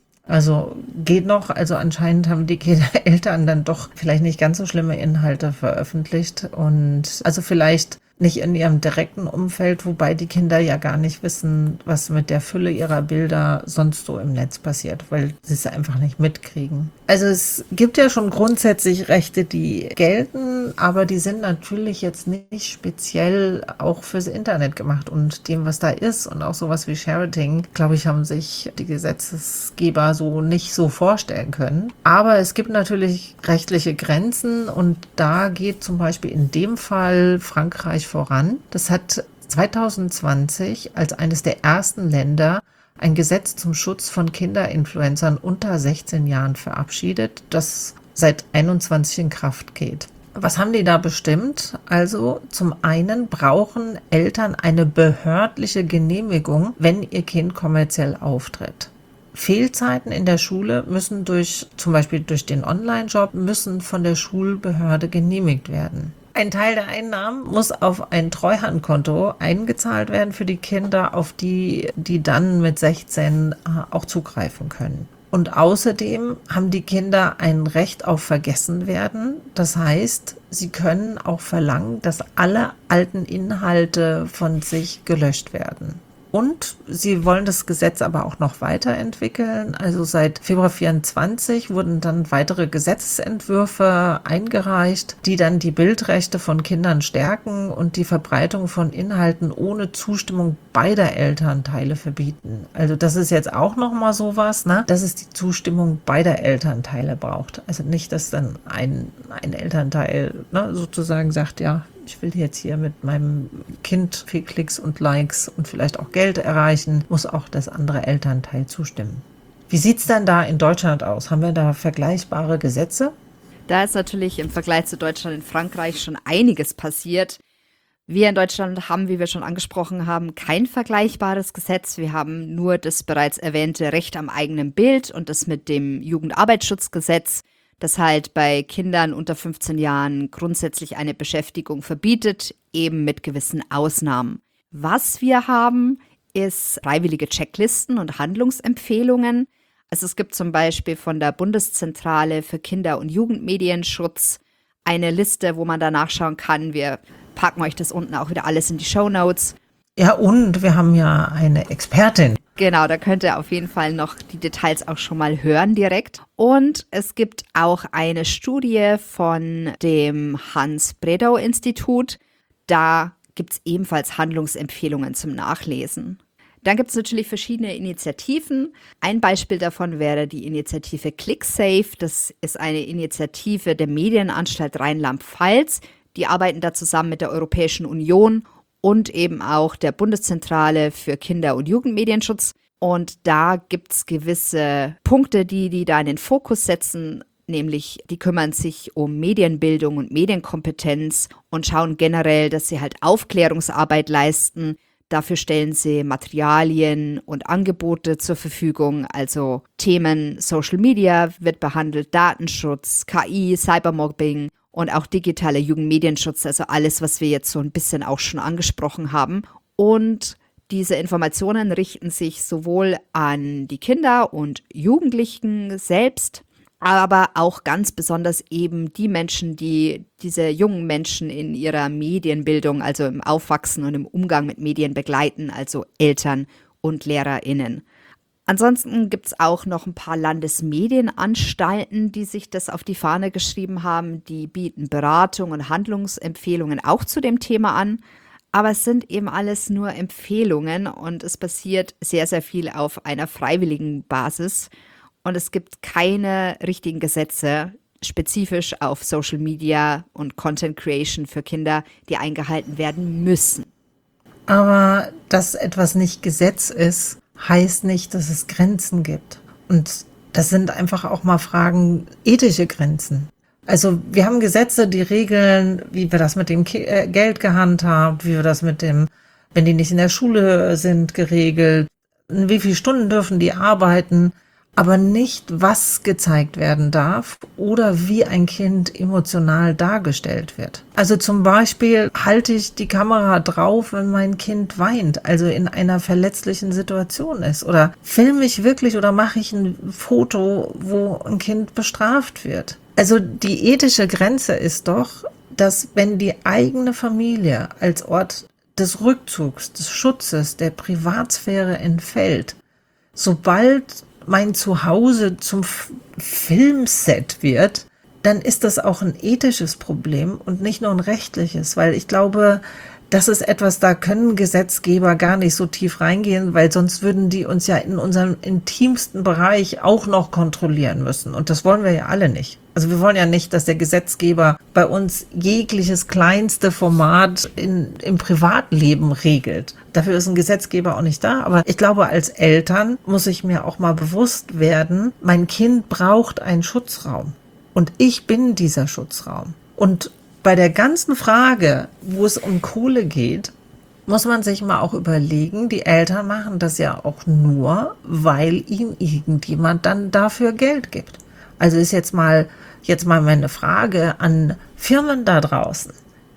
Also geht noch, also anscheinend haben die Eltern dann doch vielleicht nicht ganz so schlimme Inhalte veröffentlicht und also vielleicht nicht in ihrem direkten Umfeld, wobei die Kinder ja gar nicht wissen, was mit der Fülle ihrer Bilder sonst so im Netz passiert, weil sie es einfach nicht mitkriegen. Also es gibt ja schon grundsätzlich Rechte, die gelten, aber die sind natürlich jetzt nicht speziell auch fürs Internet gemacht und dem, was da ist und auch sowas wie Sharing, glaube ich, haben sich die Gesetzgeber so nicht so vorstellen können. Aber es gibt natürlich rechtliche Grenzen und da geht zum Beispiel in dem Fall Frankreich voran. Das hat zwanzig zwanzig als eines der ersten Länder ein Gesetz zum Schutz von Kinderinfluencern unter sechzehn Jahren verabschiedet, das seit einundzwanzig in Kraft geht. Was haben die da bestimmt? Also zum einen brauchen Eltern eine behördliche Genehmigung, wenn ihr Kind kommerziell auftritt. Fehlzeiten in der Schule müssen durch, zum Beispiel durch den Online-Job, müssen von der Schulbehörde genehmigt werden. Ein Teil der Einnahmen muss auf ein Treuhandkonto eingezahlt werden für die Kinder, auf die die dann mit sechzehn auch zugreifen können. Und außerdem haben die Kinder ein Recht auf Vergessenwerden. Das heißt, sie können auch verlangen, dass alle alten Inhalte von sich gelöscht werden. Und sie wollen das Gesetz aber auch noch weiterentwickeln. Also seit Februar vierundzwanzig wurden dann weitere Gesetzesentwürfe eingereicht, die dann die Bildrechte von Kindern stärken und die Verbreitung von Inhalten ohne Zustimmung beider Elternteile verbieten. Also das ist jetzt auch nochmal sowas, ne, dass es die Zustimmung beider Elternteile braucht. Also nicht, dass dann ein, ein Elternteil, ne, sozusagen sagt, ja, ich will jetzt hier mit meinem Kind viel Klicks und Likes und vielleicht auch Geld erreichen, muss auch das andere Elternteil zustimmen. Wie sieht es denn da in Deutschland aus? Haben wir da vergleichbare Gesetze? Da ist natürlich im Vergleich zu Deutschland und Frankreich schon einiges passiert. Wir in Deutschland haben, wie wir schon angesprochen haben, kein vergleichbares Gesetz. Wir haben nur das bereits erwähnte Recht am eigenen Bild und das mit dem Jugendarbeitsschutzgesetz, das halt bei Kindern unter fünfzehn Jahren grundsätzlich eine Beschäftigung verbietet, eben mit gewissen Ausnahmen. Was wir haben, ist freiwillige Checklisten und Handlungsempfehlungen. Also es gibt zum Beispiel von der Bundeszentrale für Kinder- und Jugendmedienschutz eine Liste, wo man da nachschauen kann. Wir packen euch das unten auch wieder alles in die Shownotes. Ja, und wir haben ja eine Expertin. Genau, da könnt ihr auf jeden Fall noch die Details auch schon mal hören direkt. Und es gibt auch eine Studie von dem Hans-Bredau-Institut. Da gibt es ebenfalls Handlungsempfehlungen zum Nachlesen. Dann gibt es natürlich verschiedene Initiativen. Ein Beispiel davon wäre die Initiative ClickSafe. Das ist eine Initiative der Medienanstalt Rheinland-Pfalz. Die arbeiten da zusammen mit der Europäischen Union und eben auch der Bundeszentrale für Kinder- und Jugendmedienschutz. Und da gibt es gewisse Punkte, die die da in den Fokus setzen, nämlich die kümmern sich um Medienbildung und Medienkompetenz und schauen generell, dass sie halt Aufklärungsarbeit leisten. Dafür stellen sie Materialien und Angebote zur Verfügung, also Themen Social Media wird behandelt, Datenschutz, K I, Cybermobbing und auch digitaler Jugendmedienschutz, also alles, was wir jetzt so ein bisschen auch schon angesprochen haben. Und diese Informationen richten sich sowohl an die Kinder und Jugendlichen selbst, aber auch ganz besonders eben die Menschen, die diese jungen Menschen in ihrer Medienbildung, also im Aufwachsen und im Umgang mit Medien begleiten, also Eltern und LehrerInnen. Ansonsten gibt es auch noch ein paar Landesmedienanstalten, die sich das auf die Fahne geschrieben haben. Die bieten Beratung und Handlungsempfehlungen auch zu dem Thema an. Aber es sind eben alles nur Empfehlungen und es passiert sehr, sehr viel auf einer freiwilligen Basis. Und es gibt keine richtigen Gesetze spezifisch auf Social Media und Content Creation für Kinder, die eingehalten werden müssen. Aber dass etwas nicht Gesetz ist, heißt nicht, dass es Grenzen gibt. Und das sind einfach auch mal Fragen, ethische Grenzen. Also wir haben Gesetze, die regeln, wie wir das mit dem Ki- äh, Geld gehandhabt, wie wir das mit dem, wenn die nicht in der Schule sind, geregelt, in wie viele Stunden dürfen die arbeiten, aber nicht, was gezeigt werden darf oder wie ein Kind emotional dargestellt wird. Also zum Beispiel halte ich die Kamera drauf, wenn mein Kind weint, also in einer verletzlichen Situation ist. Oder filme ich wirklich oder mache ich ein Foto, wo ein Kind bestraft wird. Also die ethische Grenze ist doch, dass wenn die eigene Familie als Ort des Rückzugs, des Schutzes, der Privatsphäre entfällt, sobald mein Zuhause zum F- Filmset wird, dann ist das auch ein ethisches Problem und nicht nur ein rechtliches, weil ich glaube, das ist etwas, da können Gesetzgeber gar nicht so tief reingehen, weil sonst würden die uns ja in unserem intimsten Bereich auch noch kontrollieren müssen und das wollen wir ja alle nicht. Also wir wollen ja nicht, dass der Gesetzgeber bei uns jegliches kleinste Format in, im Privatleben regelt. Dafür ist ein Gesetzgeber auch nicht da. Aber ich glaube, als Eltern muss ich mir auch mal bewusst werden, mein Kind braucht einen Schutzraum. Und ich bin dieser Schutzraum. Und bei der ganzen Frage, wo es um Kohle geht, muss man sich mal auch überlegen, die Eltern machen das ja auch nur, weil ihnen irgendjemand dann dafür Geld gibt. Also ist jetzt mal, jetzt mal meine Frage an Firmen da draußen,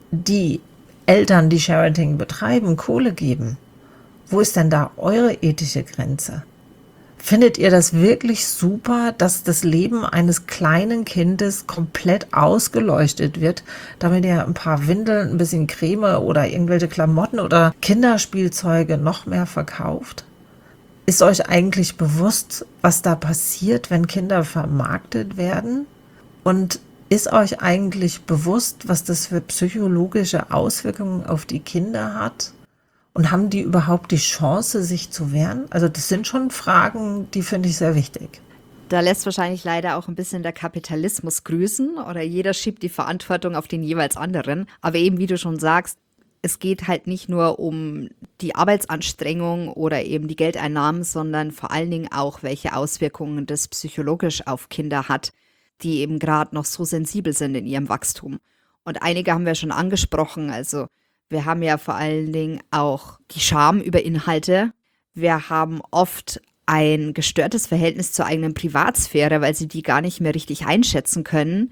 die Eltern, die Sharing betreiben, Kohle geben. Wo ist denn da eure ethische Grenze? Findet ihr das wirklich super, dass das Leben eines kleinen Kindes komplett ausgeleuchtet wird, damit ihr ein paar Windeln, ein bisschen Creme oder irgendwelche Klamotten oder Kinderspielzeuge noch mehr verkauft? Ist euch eigentlich bewusst, was da passiert, wenn Kinder vermarktet werden? Und ist euch eigentlich bewusst, was das für psychologische Auswirkungen auf die Kinder hat? Und haben die überhaupt die Chance, sich zu wehren? Also das sind schon Fragen, die finde ich sehr wichtig. Da lässt wahrscheinlich leider auch ein bisschen der Kapitalismus grüßen oder jeder schiebt die Verantwortung auf den jeweils anderen. Aber eben, wie du schon sagst, es geht halt nicht nur um die Arbeitsanstrengung oder eben die Geldeinnahmen, sondern vor allen Dingen auch, welche Auswirkungen das psychologisch auf Kinder hat, die eben gerade noch so sensibel sind in ihrem Wachstum. Und einige haben wir schon angesprochen, also wir haben ja vor allen Dingen auch die Scham über Inhalte. Wir haben oft ein gestörtes Verhältnis zur eigenen Privatsphäre, weil sie die gar nicht mehr richtig einschätzen können.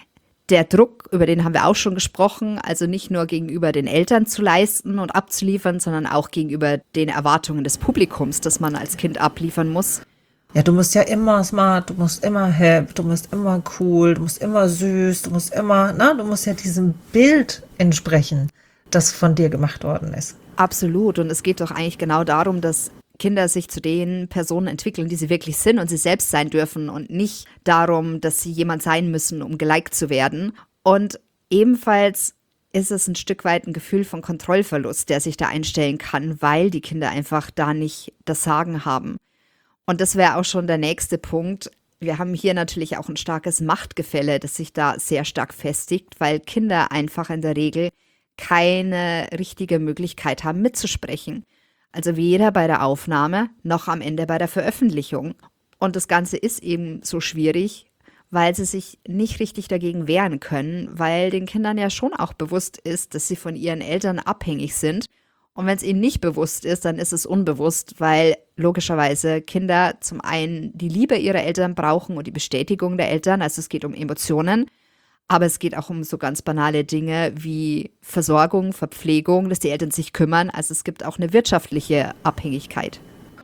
Der Druck, über den haben wir auch schon gesprochen, also nicht nur gegenüber den Eltern zu leisten und abzuliefern, sondern auch gegenüber den Erwartungen des Publikums, das man als Kind abliefern muss. Ja, du musst ja immer smart, du musst immer hip, du musst immer cool, du musst immer süß, du musst immer, na, du musst ja diesem Bild entsprechen, das von dir gemacht worden ist. Absolut. Und es geht doch eigentlich genau darum, dass Kinder sich zu den Personen entwickeln, die sie wirklich sind und sie selbst sein dürfen und nicht darum, dass sie jemand sein müssen, um geliked zu werden. Und ebenfalls ist es ein Stück weit ein Gefühl von Kontrollverlust, der sich da einstellen kann, weil die Kinder einfach da nicht das Sagen haben. Und das wäre auch schon der nächste Punkt. Wir haben hier natürlich auch ein starkes Machtgefälle, das sich da sehr stark festigt, weil Kinder einfach in der Regel keine richtige Möglichkeit haben, mitzusprechen. Also weder bei der Aufnahme noch am Ende bei der Veröffentlichung. Und das Ganze ist eben so schwierig, weil sie sich nicht richtig dagegen wehren können, weil den Kindern ja schon auch bewusst ist, dass sie von ihren Eltern abhängig sind. Und wenn es ihnen nicht bewusst ist, dann ist es unbewusst, weil logischerweise Kinder zum einen die Liebe ihrer Eltern brauchen und die Bestätigung der Eltern, also es geht um Emotionen. Aber es geht auch um so ganz banale Dinge wie Versorgung, Verpflegung, dass die Eltern sich kümmern. Also es gibt auch eine wirtschaftliche Abhängigkeit.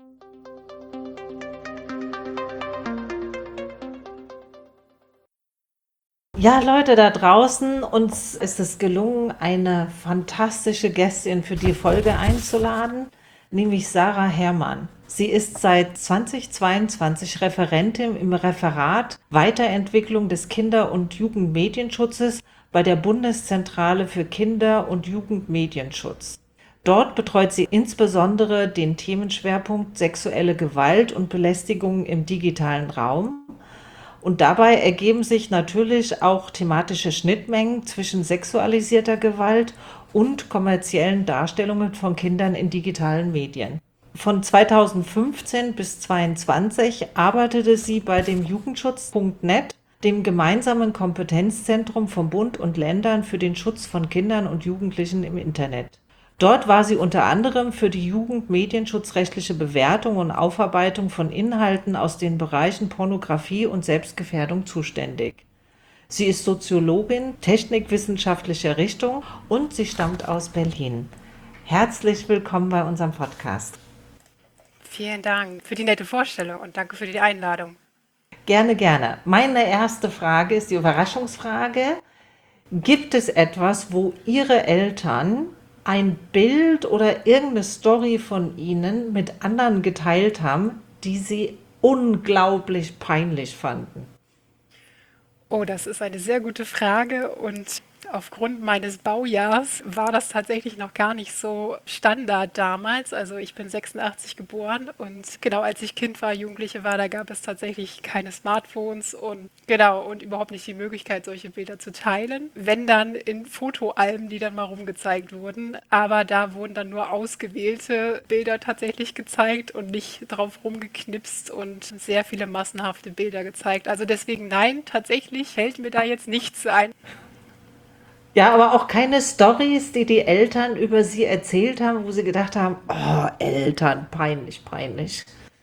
Ja, Leute da draußen, uns ist es gelungen, eine fantastische Gästin für die Folge einzuladen, nämlich Sarah Herrmann. Sie ist seit zweitausendzweiundzwanzig Referentin im Referat Weiterentwicklung des Kinder- und Jugendmedienschutzes bei der Bundeszentrale für Kinder- und Jugendmedienschutz. Dort betreut sie insbesondere den Themenschwerpunkt sexuelle Gewalt und Belästigung im digitalen Raum. Und dabei ergeben sich natürlich auch thematische Schnittmengen zwischen sexualisierter Gewalt und kommerziellen Darstellungen von Kindern in digitalen Medien. Von zweitausendfünfzehn bis zweitausendzweiundzwanzig arbeitete sie bei dem Jugendschutz Punkt net, dem gemeinsamen Kompetenzzentrum von Bund und Ländern für den Schutz von Kindern und Jugendlichen im Internet. Dort war sie unter anderem für die jugendmedienschutzrechtliche Bewertung und Aufarbeitung von Inhalten aus den Bereichen Pornografie und Selbstgefährdung zuständig. Sie ist Soziologin technikwissenschaftlicher Richtung und sie stammt aus Berlin. Herzlich willkommen bei unserem Podcast. Vielen Dank für die nette Vorstellung und danke für die Einladung. Gerne, gerne. Meine erste Frage ist die Überraschungsfrage. Gibt es etwas, wo Ihre Eltern ein Bild oder irgendeine Story von Ihnen mit anderen geteilt haben, die Sie unglaublich peinlich fanden? Oh, das ist eine sehr gute Frage und aufgrund meines Baujahrs war das tatsächlich noch gar nicht so Standard damals. Also ich bin sechsundachtzig geboren und genau als ich Kind war, Jugendliche war, da gab es tatsächlich keine Smartphones und genau und überhaupt nicht die Möglichkeit, solche Bilder zu teilen. Wenn dann in Fotoalben, die dann mal rumgezeigt wurden, aber da wurden dann nur ausgewählte Bilder tatsächlich gezeigt und nicht drauf rumgeknipst und sehr viele massenhafte Bilder gezeigt. Also deswegen nein, tatsächlich fällt mir da jetzt nichts ein. Ja, aber auch keine Storys, die die Eltern über sie erzählt haben, wo sie gedacht haben, oh, Eltern, peinlich, peinlich.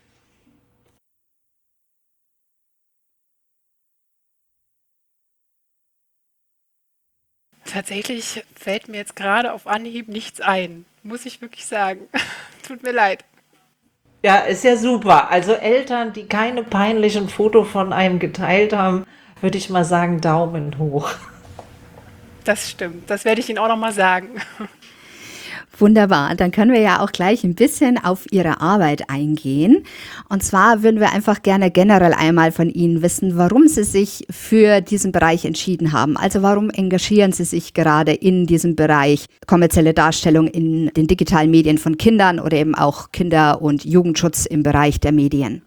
Tatsächlich fällt mir jetzt gerade auf Anhieb nichts ein, muss ich wirklich sagen. Tut mir leid. Ja, ist ja super. Also Eltern, die keine peinlichen Fotos von einem geteilt haben, würde ich mal sagen, Daumen hoch. Das stimmt. Das werde ich Ihnen auch noch mal sagen. Wunderbar, dann können wir ja auch gleich ein bisschen auf Ihre Arbeit eingehen. Und zwar würden wir einfach gerne generell einmal von Ihnen wissen, warum Sie sich für diesen Bereich entschieden haben. Also warum engagieren Sie sich gerade in diesem Bereich kommerzielle Darstellung in den digitalen Medien von Kindern oder eben auch Kinder- und Jugendschutz im Bereich der Medien?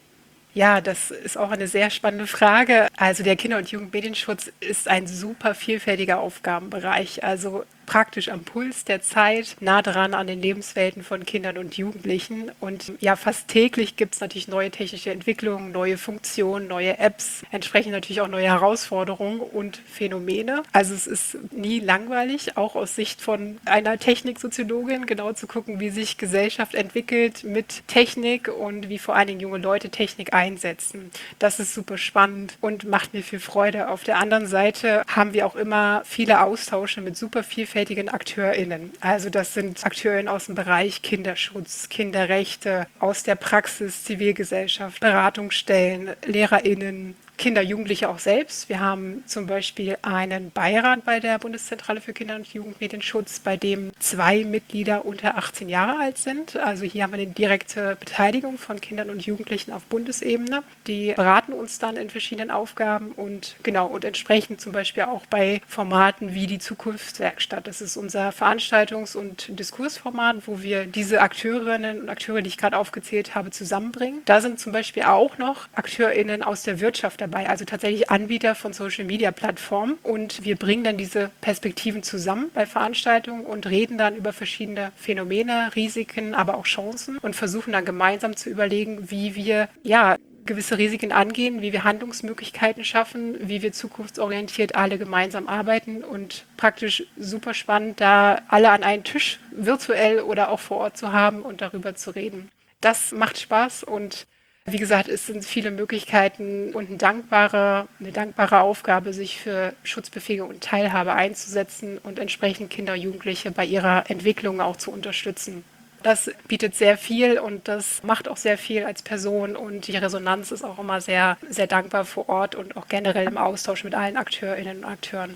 Ja, das ist auch eine sehr spannende Frage. Also der Kinder- und Jugendmedienschutz ist ein super vielfältiger Aufgabenbereich. Also praktisch am Puls der Zeit, nah dran an den Lebenswelten von Kindern und Jugendlichen. Und ja, fast täglich gibt es natürlich neue technische Entwicklungen, neue Funktionen, neue Apps, entsprechend natürlich auch neue Herausforderungen und Phänomene. Also es ist nie langweilig, auch aus Sicht von einer Techniksoziologin, genau zu gucken, wie sich Gesellschaft entwickelt mit Technik und wie vor allen Dingen junge Leute Technik einsetzen. Das ist super spannend und macht mir viel Freude. Auf der anderen Seite haben wir auch immer viele Austausche mit super vielfältigen AkteurInnen. Also das sind AkteurInnen aus dem Bereich Kinderschutz, Kinderrechte, aus der Praxis, Zivilgesellschaft, Beratungsstellen, LehrerInnen, Kinder, Jugendliche auch selbst. Wir haben zum Beispiel einen Beirat bei der Bundeszentrale für Kinder- und Jugendmedienschutz, bei dem zwei Mitglieder unter achtzehn Jahre alt sind. Also hier haben wir eine direkte Beteiligung von Kindern und Jugendlichen auf Bundesebene. Die beraten uns dann in verschiedenen Aufgaben und genau und entsprechend zum Beispiel auch bei Formaten wie die Zukunftswerkstatt. Das ist unser Veranstaltungs- und Diskursformat, wo wir diese Akteurinnen und Akteure, die ich gerade aufgezählt habe, zusammenbringen. Da sind zum Beispiel auch noch AkteurInnen aus der Wirtschaft dabei. Also tatsächlich Anbieter von Social-Media-Plattformen. Und wir bringen dann diese Perspektiven zusammen bei Veranstaltungen und reden dann über verschiedene Phänomene, Risiken, aber auch Chancen und versuchen dann gemeinsam zu überlegen, wie wir ja gewisse Risiken angehen, wie wir Handlungsmöglichkeiten schaffen, wie wir zukunftsorientiert alle gemeinsam arbeiten und praktisch super spannend, da alle an einen Tisch virtuell oder auch vor Ort zu haben und darüber zu reden. Das macht Spaß und wie gesagt, es sind viele Möglichkeiten und eine dankbare, eine dankbare Aufgabe, sich für Schutzbefähigung und Teilhabe einzusetzen und entsprechend Kinder und Jugendliche bei ihrer Entwicklung auch zu unterstützen. Das bietet sehr viel und das macht auch sehr viel als Person und die Resonanz ist auch immer sehr, sehr dankbar vor Ort und auch generell im Austausch mit allen AkteurInnen und Akteuren.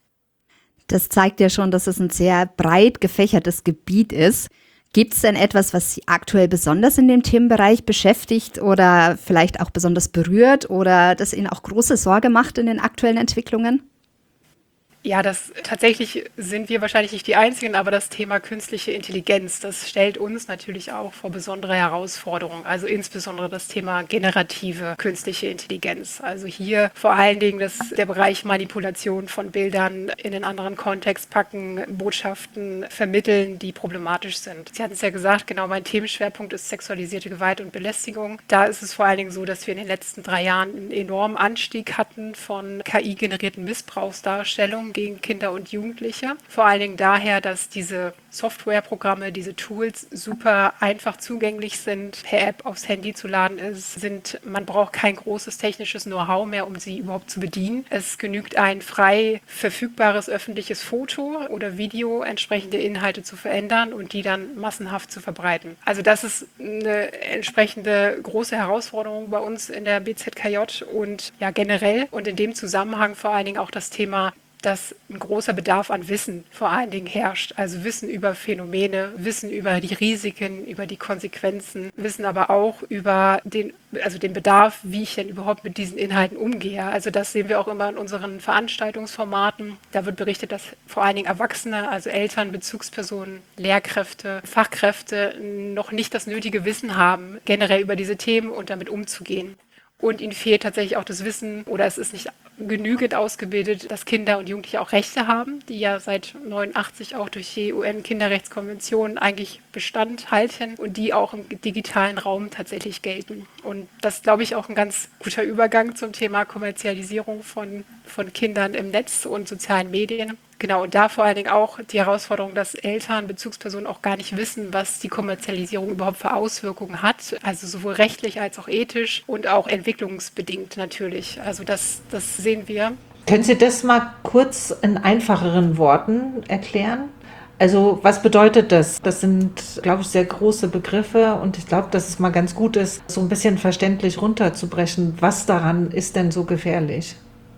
Das zeigt ja schon, dass es ein sehr breit gefächertes Gebiet ist. Gibt es denn etwas, was Sie aktuell besonders in dem Themenbereich beschäftigt oder vielleicht auch besonders berührt oder das Ihnen auch große Sorge macht in den aktuellen Entwicklungen? Ja, das tatsächlich sind wir wahrscheinlich nicht die Einzigen, aber das Thema künstliche Intelligenz, das stellt uns natürlich auch vor besondere Herausforderungen. Also insbesondere das Thema generative künstliche Intelligenz. Also hier vor allen Dingen das, der Bereich Manipulation von Bildern in einen anderen Kontext packen, Botschaften vermitteln, die problematisch sind. Sie hatten es ja gesagt, genau mein Themenschwerpunkt ist sexualisierte Gewalt und Belästigung. Da ist es vor allen Dingen so, dass wir in den letzten drei Jahren einen enormen Anstieg hatten von K I-generierten Missbrauchsdarstellungen gegen Kinder und Jugendliche. Vor allen Dingen daher, dass diese Softwareprogramme, diese Tools super einfach zugänglich sind, per App aufs Handy zu laden ist, sind, man braucht kein großes technisches Know-how mehr, um sie überhaupt zu bedienen. Es genügt ein frei verfügbares öffentliches Foto oder Video, entsprechende Inhalte zu verändern und die dann massenhaft zu verbreiten. Also das ist eine entsprechende große Herausforderung bei uns in der B Z K J und ja generell und in dem Zusammenhang vor allen Dingen auch das Thema, dass ein großer Bedarf an Wissen vor allen Dingen herrscht. Also Wissen über Phänomene, Wissen über die Risiken, über die Konsequenzen, Wissen aber auch über den, also den Bedarf, wie ich denn überhaupt mit diesen Inhalten umgehe. Also das sehen wir auch immer in unseren Veranstaltungsformaten. Da wird berichtet, dass vor allen Dingen Erwachsene, also Eltern, Bezugspersonen, Lehrkräfte, Fachkräfte noch nicht das nötige Wissen haben, generell über diese Themen und damit umzugehen. Und ihnen fehlt tatsächlich auch das Wissen oder es ist nicht genügend ausgebildet, dass Kinder und Jugendliche auch Rechte haben, die ja seit neunundachtzig auch durch die U N-Kinderrechtskonvention eigentlich Bestand halten und die auch im digitalen Raum tatsächlich gelten. Und das ist, glaube ich, auch ein ganz guter Übergang zum Thema Kommerzialisierung von, von Kindern im Netz und sozialen Medien. Genau, und da vor allen Dingen auch die Herausforderung, dass Eltern, Bezugspersonen auch gar nicht wissen, was die Kommerzialisierung überhaupt für Auswirkungen hat. Also sowohl rechtlich als auch ethisch und auch entwicklungsbedingt natürlich. Also das, das sehen wir. Können Sie das mal kurz in einfacheren Worten erklären? Also was bedeutet das? Das sind, glaube ich, sehr große Begriffe und ich glaube, dass es mal ganz gut ist, so ein bisschen verständlich runterzubrechen. Was daran ist denn so gefährlich?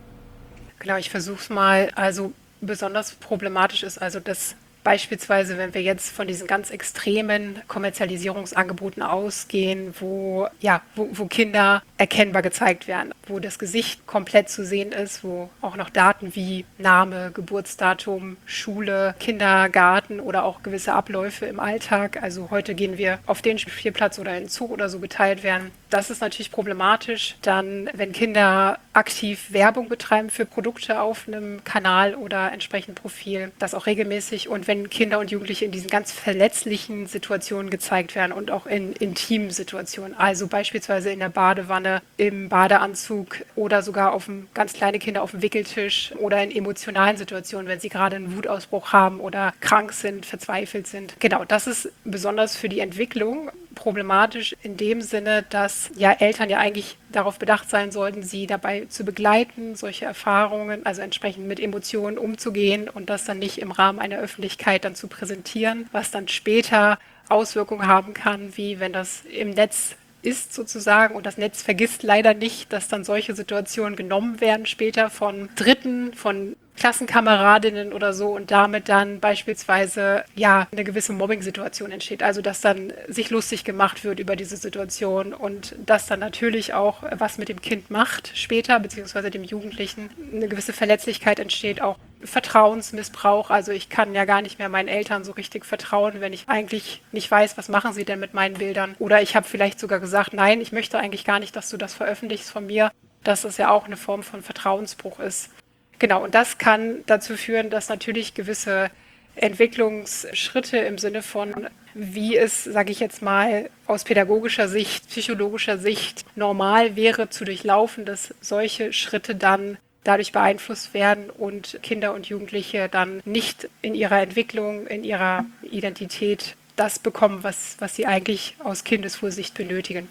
Genau, ich versuche es mal. Also besonders problematisch ist also, dass beispielsweise, wenn wir jetzt von diesen ganz extremen Kommerzialisierungsangeboten ausgehen, wo, ja, wo, wo Kinder erkennbar gezeigt werden, wo das Gesicht komplett zu sehen ist, wo auch noch Daten wie Name, Geburtsdatum, Schule, Kindergarten oder auch gewisse Abläufe im Alltag, also heute gehen wir auf den Spielplatz oder in den Zoo oder so, geteilt werden. Das ist natürlich problematisch. Dann, wenn Kinder aktiv Werbung betreiben für Produkte auf einem Kanal oder entsprechend Profil, das auch regelmäßig, und wenn Kinder und Jugendliche in diesen ganz verletzlichen Situationen gezeigt werden und auch in intimen Situationen, also beispielsweise in der Badewanne, im Badeanzug oder sogar auf dem, ganz kleine Kinder auf dem Wickeltisch oder in emotionalen Situationen, wenn sie gerade einen Wutausbruch haben oder krank sind, verzweifelt sind. Genau, das ist besonders für die Entwicklung problematisch in dem Sinne, dass ja Eltern ja eigentlich darauf bedacht sein sollten, sie dabei zu begleiten, solche Erfahrungen, also entsprechend mit Emotionen umzugehen und das dann nicht im Rahmen einer Öffentlichkeit dann zu präsentieren, was dann später Auswirkungen haben kann, wie wenn das im Netz ist sozusagen, und das Netz vergisst leider nicht, dass dann solche Situationen genommen werden später von Dritten, von Klassenkameradinnen oder so und damit dann beispielsweise ja eine gewisse Mobbing-Situation entsteht. Also dass dann sich lustig gemacht wird über diese Situation und dass dann natürlich auch was mit dem Kind macht später, beziehungsweise dem Jugendlichen, eine gewisse Verletzlichkeit entsteht, auch Vertrauensmissbrauch. Also ich kann ja gar nicht mehr meinen Eltern so richtig vertrauen, wenn ich eigentlich nicht weiß, was machen sie denn mit meinen Bildern. Oder ich habe vielleicht sogar gesagt, nein, ich möchte eigentlich gar nicht, dass du das veröffentlichst von mir, dass es ja auch eine Form von Vertrauensbruch ist. Genau, und das kann dazu führen, dass natürlich gewisse Entwicklungsschritte im Sinne von, wie es, sage ich jetzt mal, aus pädagogischer Sicht, psychologischer Sicht normal wäre zu durchlaufen, dass solche Schritte dann dadurch beeinflusst werden und Kinder und Jugendliche dann nicht in ihrer Entwicklung, in ihrer Identität das bekommen, was, was sie eigentlich aus Kindesvorsicht benötigen.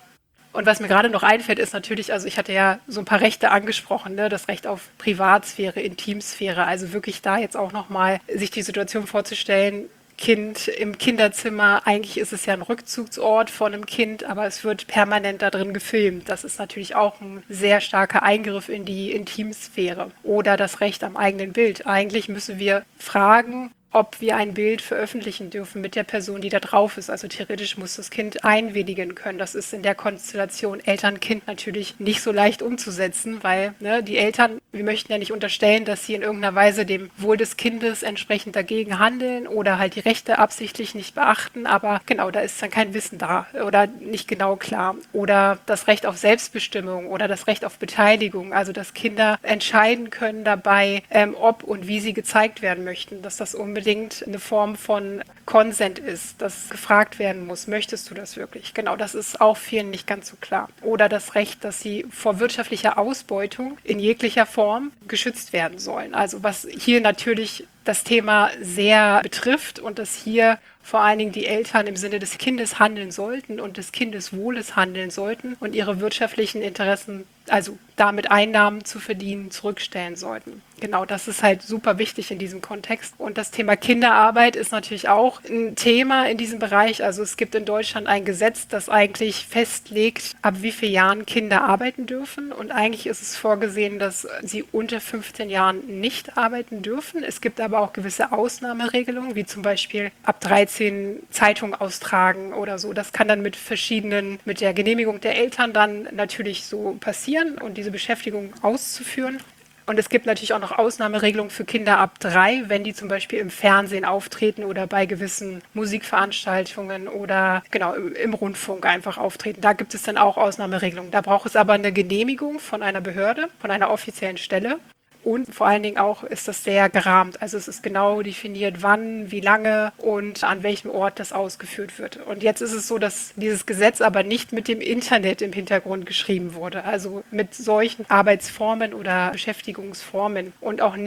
Und was mir gerade noch einfällt, ist natürlich, also ich hatte ja so ein paar Rechte angesprochen, ne? Das Recht auf Privatsphäre, Intimsphäre, also wirklich da jetzt auch nochmal sich die Situation vorzustellen, Kind im Kinderzimmer, eigentlich ist es ja ein Rückzugsort von einem Kind, aber es wird permanent da drin gefilmt. Das ist natürlich auch ein sehr starker Eingriff in die Intimsphäre. Oder das Recht am eigenen Bild. Eigentlich müssen wir fragen, ob wir ein Bild veröffentlichen dürfen mit der Person, die da drauf ist. Also theoretisch muss das Kind einwilligen können. Das ist in der Konstellation Eltern-Kind natürlich nicht so leicht umzusetzen, weil ne, die Eltern, wir möchten ja nicht unterstellen, dass sie in irgendeiner Weise dem Wohl des Kindes entsprechend dagegen handeln oder halt die Rechte absichtlich nicht beachten. Aber genau, da ist dann kein Wissen da oder nicht genau klar. Oder das Recht auf Selbstbestimmung oder das Recht auf Beteiligung. Also dass Kinder entscheiden können dabei, ähm, ob und wie sie gezeigt werden möchten, dass das unbedingt eine Form von Consent ist, dass gefragt werden muss, möchtest du das wirklich? Genau, das ist auch vielen nicht ganz so klar. Oder das Recht, dass sie vor wirtschaftlicher Ausbeutung in jeglicher Form geschützt werden sollen. Also was hier natürlich das Thema sehr betrifft und dass hier vor allen Dingen die Eltern im Sinne des Kindes handeln sollten und des Kindeswohles handeln sollten und ihre wirtschaftlichen Interessen, also damit Einnahmen zu verdienen, zurückstellen sollten. Genau, das ist halt super wichtig in diesem Kontext. Und das Thema Kinderarbeit ist natürlich auch ein Thema in diesem Bereich. Also es gibt in Deutschland ein Gesetz, das eigentlich festlegt, ab wie vielen Jahren Kinder arbeiten dürfen. Und eigentlich ist es vorgesehen, dass sie unter fünfzehn Jahren nicht arbeiten dürfen. Es gibt aber auch gewisse Ausnahmeregelungen, wie zum Beispiel ab dreizehn Zeitung austragen oder so. Das kann dann mit verschiedenen, mit der Genehmigung der Eltern dann natürlich so passieren und diese Beschäftigung auszuführen. Und es gibt natürlich auch noch Ausnahmeregelungen für Kinder ab drei, wenn die zum Beispiel im Fernsehen auftreten oder bei gewissen Musikveranstaltungen oder genau im, im Rundfunk einfach auftreten. Da gibt es dann auch Ausnahmeregelungen. Da braucht es aber eine Genehmigung von einer Behörde, von einer offiziellen Stelle. Und vor allen Dingen auch ist das sehr gerahmt. Also es ist genau definiert, wann, wie lange und an welchem Ort das ausgeführt wird. Und jetzt ist es so, dass dieses Gesetz aber nicht mit dem Internet im Hintergrund geschrieben wurde. Also mit solchen Arbeitsformen oder Beschäftigungsformen und auch nicht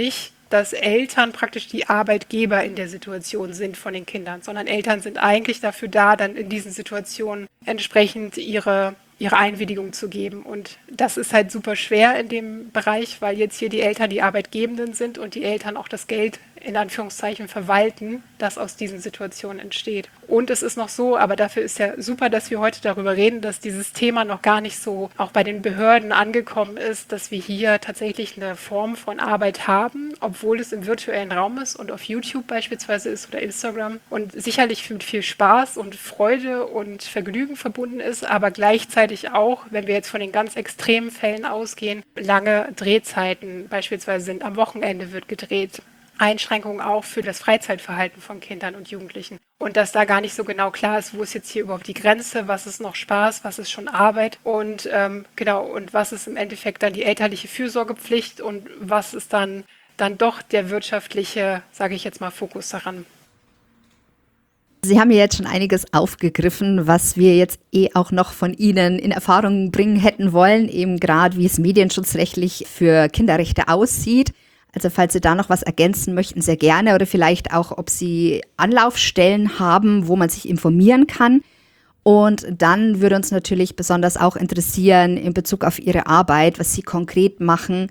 dass Eltern praktisch die Arbeitgeber in der Situation sind von den Kindern, sondern Eltern sind eigentlich dafür da, dann in diesen Situationen entsprechend ihre ihre Einwilligung zu geben. Und das ist halt super schwer in dem Bereich, weil jetzt hier die Eltern die Arbeitgebenden sind und die Eltern auch das Geld in Anführungszeichen verwalten, das aus diesen Situationen entsteht. Und es ist noch so, aber dafür ist ja super, dass wir heute darüber reden, dass dieses Thema noch gar nicht so auch bei den Behörden angekommen ist, dass wir hier tatsächlich eine Form von Arbeit haben, obwohl es im virtuellen Raum ist und auf YouTube beispielsweise ist oder Instagram und sicherlich mit viel Spaß und Freude und Vergnügen verbunden ist, aber gleichzeitig auch, wenn wir jetzt von den ganz extremen Fällen ausgehen, lange Drehzeiten beispielsweise sind. Am Wochenende wird gedreht. Einschränkungen auch für das Freizeitverhalten von Kindern und Jugendlichen. Und dass da gar nicht so genau klar ist, wo ist jetzt hier überhaupt die Grenze, was ist noch Spaß, was ist schon Arbeit und ähm, genau, und was ist im Endeffekt dann die elterliche Fürsorgepflicht und was ist dann, dann doch der wirtschaftliche, sage ich jetzt mal, Fokus daran. Sie haben ja jetzt schon einiges aufgegriffen, was wir jetzt eh auch noch von Ihnen in Erfahrung bringen hätten wollen, eben gerade wie es medienschutzrechtlich für Kinderrechte aussieht. Also falls Sie da noch was ergänzen möchten, sehr gerne oder vielleicht auch, ob Sie Anlaufstellen haben, wo man sich informieren kann. Und dann würde uns natürlich besonders auch interessieren in Bezug auf Ihre Arbeit, was Sie konkret machen,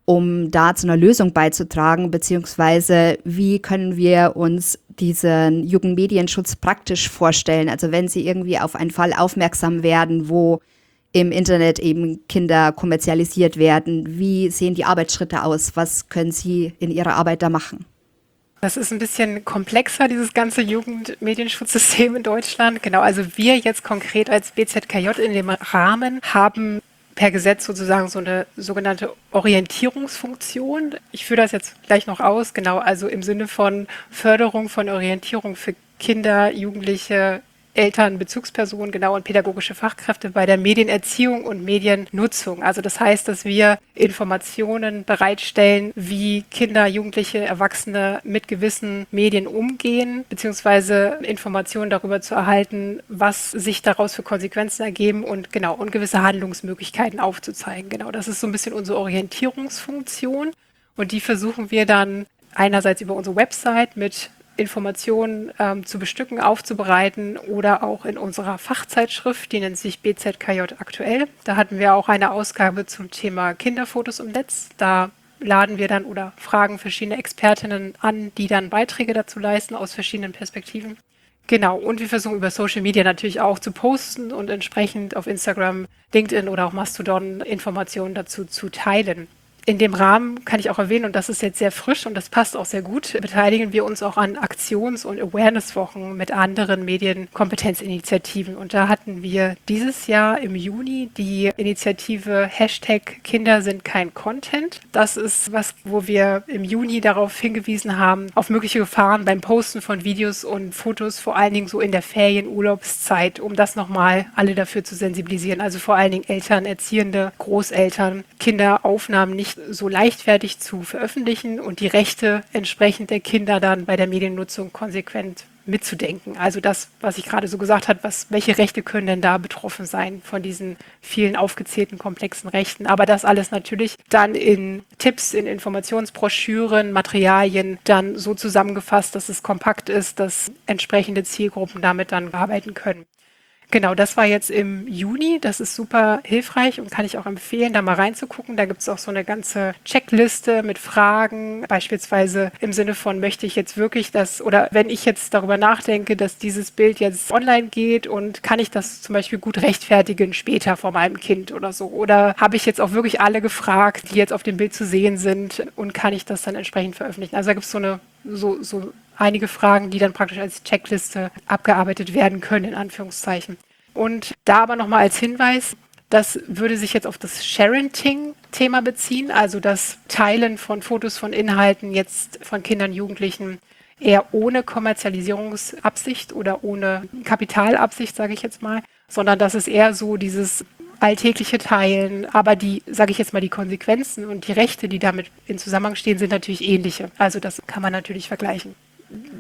um da zu einer Lösung beizutragen, beziehungsweise wie können wir uns diesen Jugendmedienschutz praktisch vorstellen. Also wenn Sie irgendwie auf einen Fall aufmerksam werden, wo im Internet eben Kinder kommerzialisiert werden. Wie sehen die Arbeitsschritte aus? Was können Sie in Ihrer Arbeit da machen? Das ist ein bisschen komplexer, dieses ganze Jugendmedienschutzsystem in Deutschland. Genau, also wir jetzt konkret als B Z K J in dem Rahmen haben per Gesetz sozusagen so eine sogenannte Orientierungsfunktion. Ich führe das jetzt gleich noch aus, genau, also im Sinne von Förderung von Orientierung für Kinder, Jugendliche, Eltern, Bezugspersonen, genau, und pädagogische Fachkräfte bei der Medienerziehung und Mediennutzung. Also das heißt, dass wir Informationen bereitstellen, wie Kinder, Jugendliche, Erwachsene mit gewissen Medien umgehen, beziehungsweise Informationen darüber zu erhalten, was sich daraus für Konsequenzen ergeben und genau, und gewisse Handlungsmöglichkeiten aufzuzeigen. Genau, das ist so ein bisschen unsere Orientierungsfunktion und die versuchen wir dann einerseits über unsere Website mit Informationen ähm, zu bestücken, aufzubereiten oder auch in unserer Fachzeitschrift, die nennt sich B Z K J aktuell. Da hatten wir auch eine Ausgabe zum Thema Kinderfotos im Netz. Da laden wir dann oder fragen verschiedene Expertinnen an, die dann Beiträge dazu leisten aus verschiedenen Perspektiven. Genau, und wir versuchen über Social Media natürlich auch zu posten und entsprechend auf Instagram, LinkedIn oder auch Mastodon Informationen dazu zu teilen. In dem Rahmen kann ich auch erwähnen, und das ist jetzt sehr frisch und das passt auch sehr gut, beteiligen wir uns auch an Aktions- und Awareness-Wochen mit anderen Medienkompetenzinitiativen. Und da hatten wir dieses Jahr im Juni die Initiative Hashtag Kinder sind kein Content. Das ist was, wo wir im Juni darauf hingewiesen haben, auf mögliche Gefahren beim Posten von Videos und Fotos, vor allen Dingen so in der Ferien-Urlaubszeit, um das nochmal alle dafür zu sensibilisieren. Also vor allen Dingen Eltern, Erziehende, Großeltern, Kinderaufnahmen nicht so leichtfertig zu veröffentlichen und die Rechte entsprechend der Kinder dann bei der Mediennutzung konsequent mitzudenken. Also das, was ich gerade so gesagt habe, was, welche Rechte können denn da betroffen sein von diesen vielen aufgezählten komplexen Rechten. Aber das alles natürlich dann in Tipps, in Informationsbroschüren, Materialien dann so zusammengefasst, dass es kompakt ist, dass entsprechende Zielgruppen damit dann arbeiten können. Genau, das war jetzt im Juni. Das ist super hilfreich und kann ich auch empfehlen, da mal reinzugucken. Da gibt es auch so eine ganze Checkliste mit Fragen, beispielsweise im Sinne von, möchte ich jetzt wirklich das, oder wenn ich jetzt darüber nachdenke, dass dieses Bild jetzt online geht und kann ich das zum Beispiel gut rechtfertigen später vor meinem Kind oder so? Oder habe ich jetzt auch wirklich alle gefragt, die jetzt auf dem Bild zu sehen sind und kann ich das dann entsprechend veröffentlichen? Also da gibt es so eine, so, so einige Fragen, die dann praktisch als Checkliste abgearbeitet werden können, in Anführungszeichen. Und da aber nochmal als Hinweis, das würde sich jetzt auf das Sharenting-Thema beziehen, also das Teilen von Fotos, von Inhalten jetzt von Kindern, Jugendlichen eher ohne Kommerzialisierungsabsicht oder ohne Kapitalabsicht, sage ich jetzt mal, sondern das ist eher so dieses alltägliche Teilen, aber die, sage ich jetzt mal, die Konsequenzen und die Rechte, die damit in Zusammenhang stehen, sind natürlich ähnliche. Also das kann man natürlich vergleichen.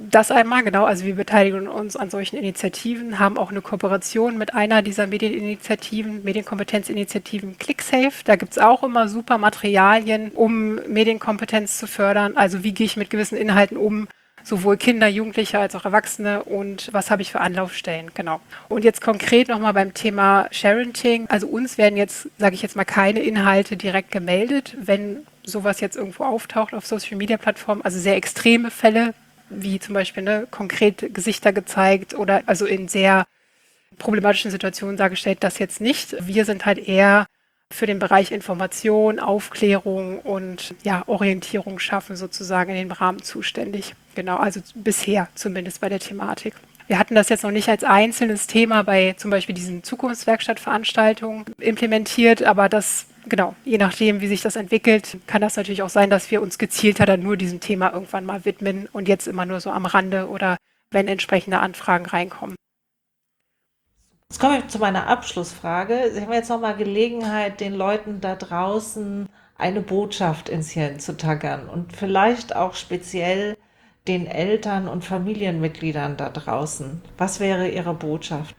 Das einmal, genau. Also wir beteiligen uns an solchen Initiativen, haben auch eine Kooperation mit einer dieser Medieninitiativen, Medienkompetenzinitiativen ClickSafe. Da gibt es auch immer super Materialien, um Medienkompetenz zu fördern. Also wie gehe ich mit gewissen Inhalten um, sowohl Kinder, Jugendliche als auch Erwachsene und was habe ich für Anlaufstellen, genau. Und jetzt konkret nochmal beim Thema Sharenting. Also uns werden jetzt, sage ich jetzt mal, keine Inhalte direkt gemeldet, wenn sowas jetzt irgendwo auftaucht auf Social-Media-Plattformen, also sehr extreme Fälle, wie zum Beispiel ne, konkret Gesichter gezeigt oder also in sehr problematischen Situationen dargestellt, das jetzt nicht. Wir sind halt eher für den Bereich Information, Aufklärung und ja, Orientierung schaffen sozusagen in dem Rahmen zuständig. Genau, also bisher zumindest bei der Thematik. Wir hatten das jetzt noch nicht als einzelnes Thema bei zum Beispiel diesen Zukunftswerkstattveranstaltungen implementiert, aber das, genau, je nachdem, wie sich das entwickelt, kann das natürlich auch sein, dass wir uns gezielter dann nur diesem Thema irgendwann mal widmen und jetzt immer nur so am Rande oder wenn entsprechende Anfragen reinkommen. Jetzt komme ich zu meiner Abschlussfrage. Sie haben jetzt nochmal Gelegenheit, den Leuten da draußen eine Botschaft ins Hirn zu tackern und vielleicht auch speziell den Eltern und Familienmitgliedern da draußen. Was wäre Ihre Botschaft?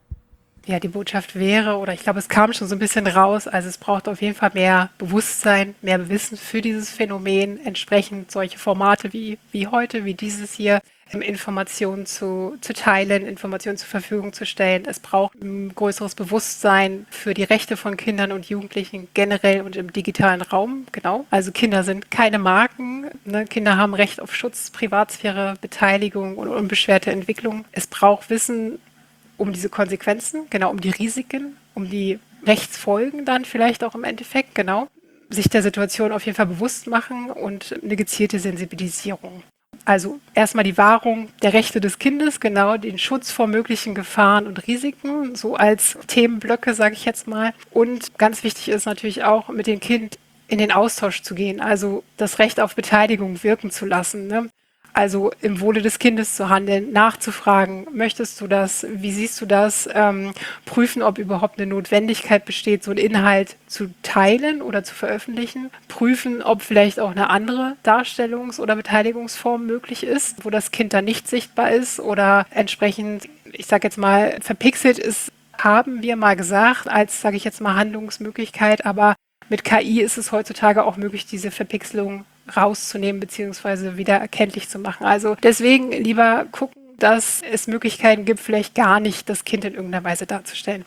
Ja, die Botschaft wäre, oder ich glaube, es kam schon so ein bisschen raus, also es braucht auf jeden Fall mehr Bewusstsein, mehr Wissen für dieses Phänomen, entsprechend solche Formate wie, wie heute, wie dieses hier, Informationen zu, zu teilen, Informationen zur Verfügung zu stellen. Es braucht ein größeres Bewusstsein für die Rechte von Kindern und Jugendlichen generell und im digitalen Raum, genau. Also Kinder sind keine Marken, ne? Kinder haben Recht auf Schutz, Privatsphäre, Beteiligung und unbeschwerte Entwicklung. Es braucht Wissen um diese Konsequenzen, genau, um die Risiken, um die Rechtsfolgen dann vielleicht auch im Endeffekt, genau. Sich der Situation auf jeden Fall bewusst machen und eine gezielte Sensibilisierung. Also erstmal die Wahrung der Rechte des Kindes, genau, den Schutz vor möglichen Gefahren und Risiken, so als Themenblöcke, sage ich jetzt mal. Und ganz wichtig ist natürlich auch, mit dem Kind in den Austausch zu gehen, also das Recht auf Beteiligung wirken zu lassen, ne? Also im Wohle des Kindes zu handeln, nachzufragen, möchtest du das, wie siehst du das, ähm, prüfen, ob überhaupt eine Notwendigkeit besteht, so einen Inhalt zu teilen oder zu veröffentlichen, prüfen, ob vielleicht auch eine andere Darstellungs- oder Beteiligungsform möglich ist, wo das Kind dann nicht sichtbar ist oder entsprechend, ich sage jetzt mal, verpixelt ist, haben wir mal gesagt, als, sage ich jetzt mal, Handlungsmöglichkeit, aber mit K I ist es heutzutage auch möglich, diese Verpixelung rauszunehmen beziehungsweise wieder erkenntlich zu machen. Also deswegen lieber gucken, dass es Möglichkeiten gibt, vielleicht gar nicht das Kind in irgendeiner Weise darzustellen.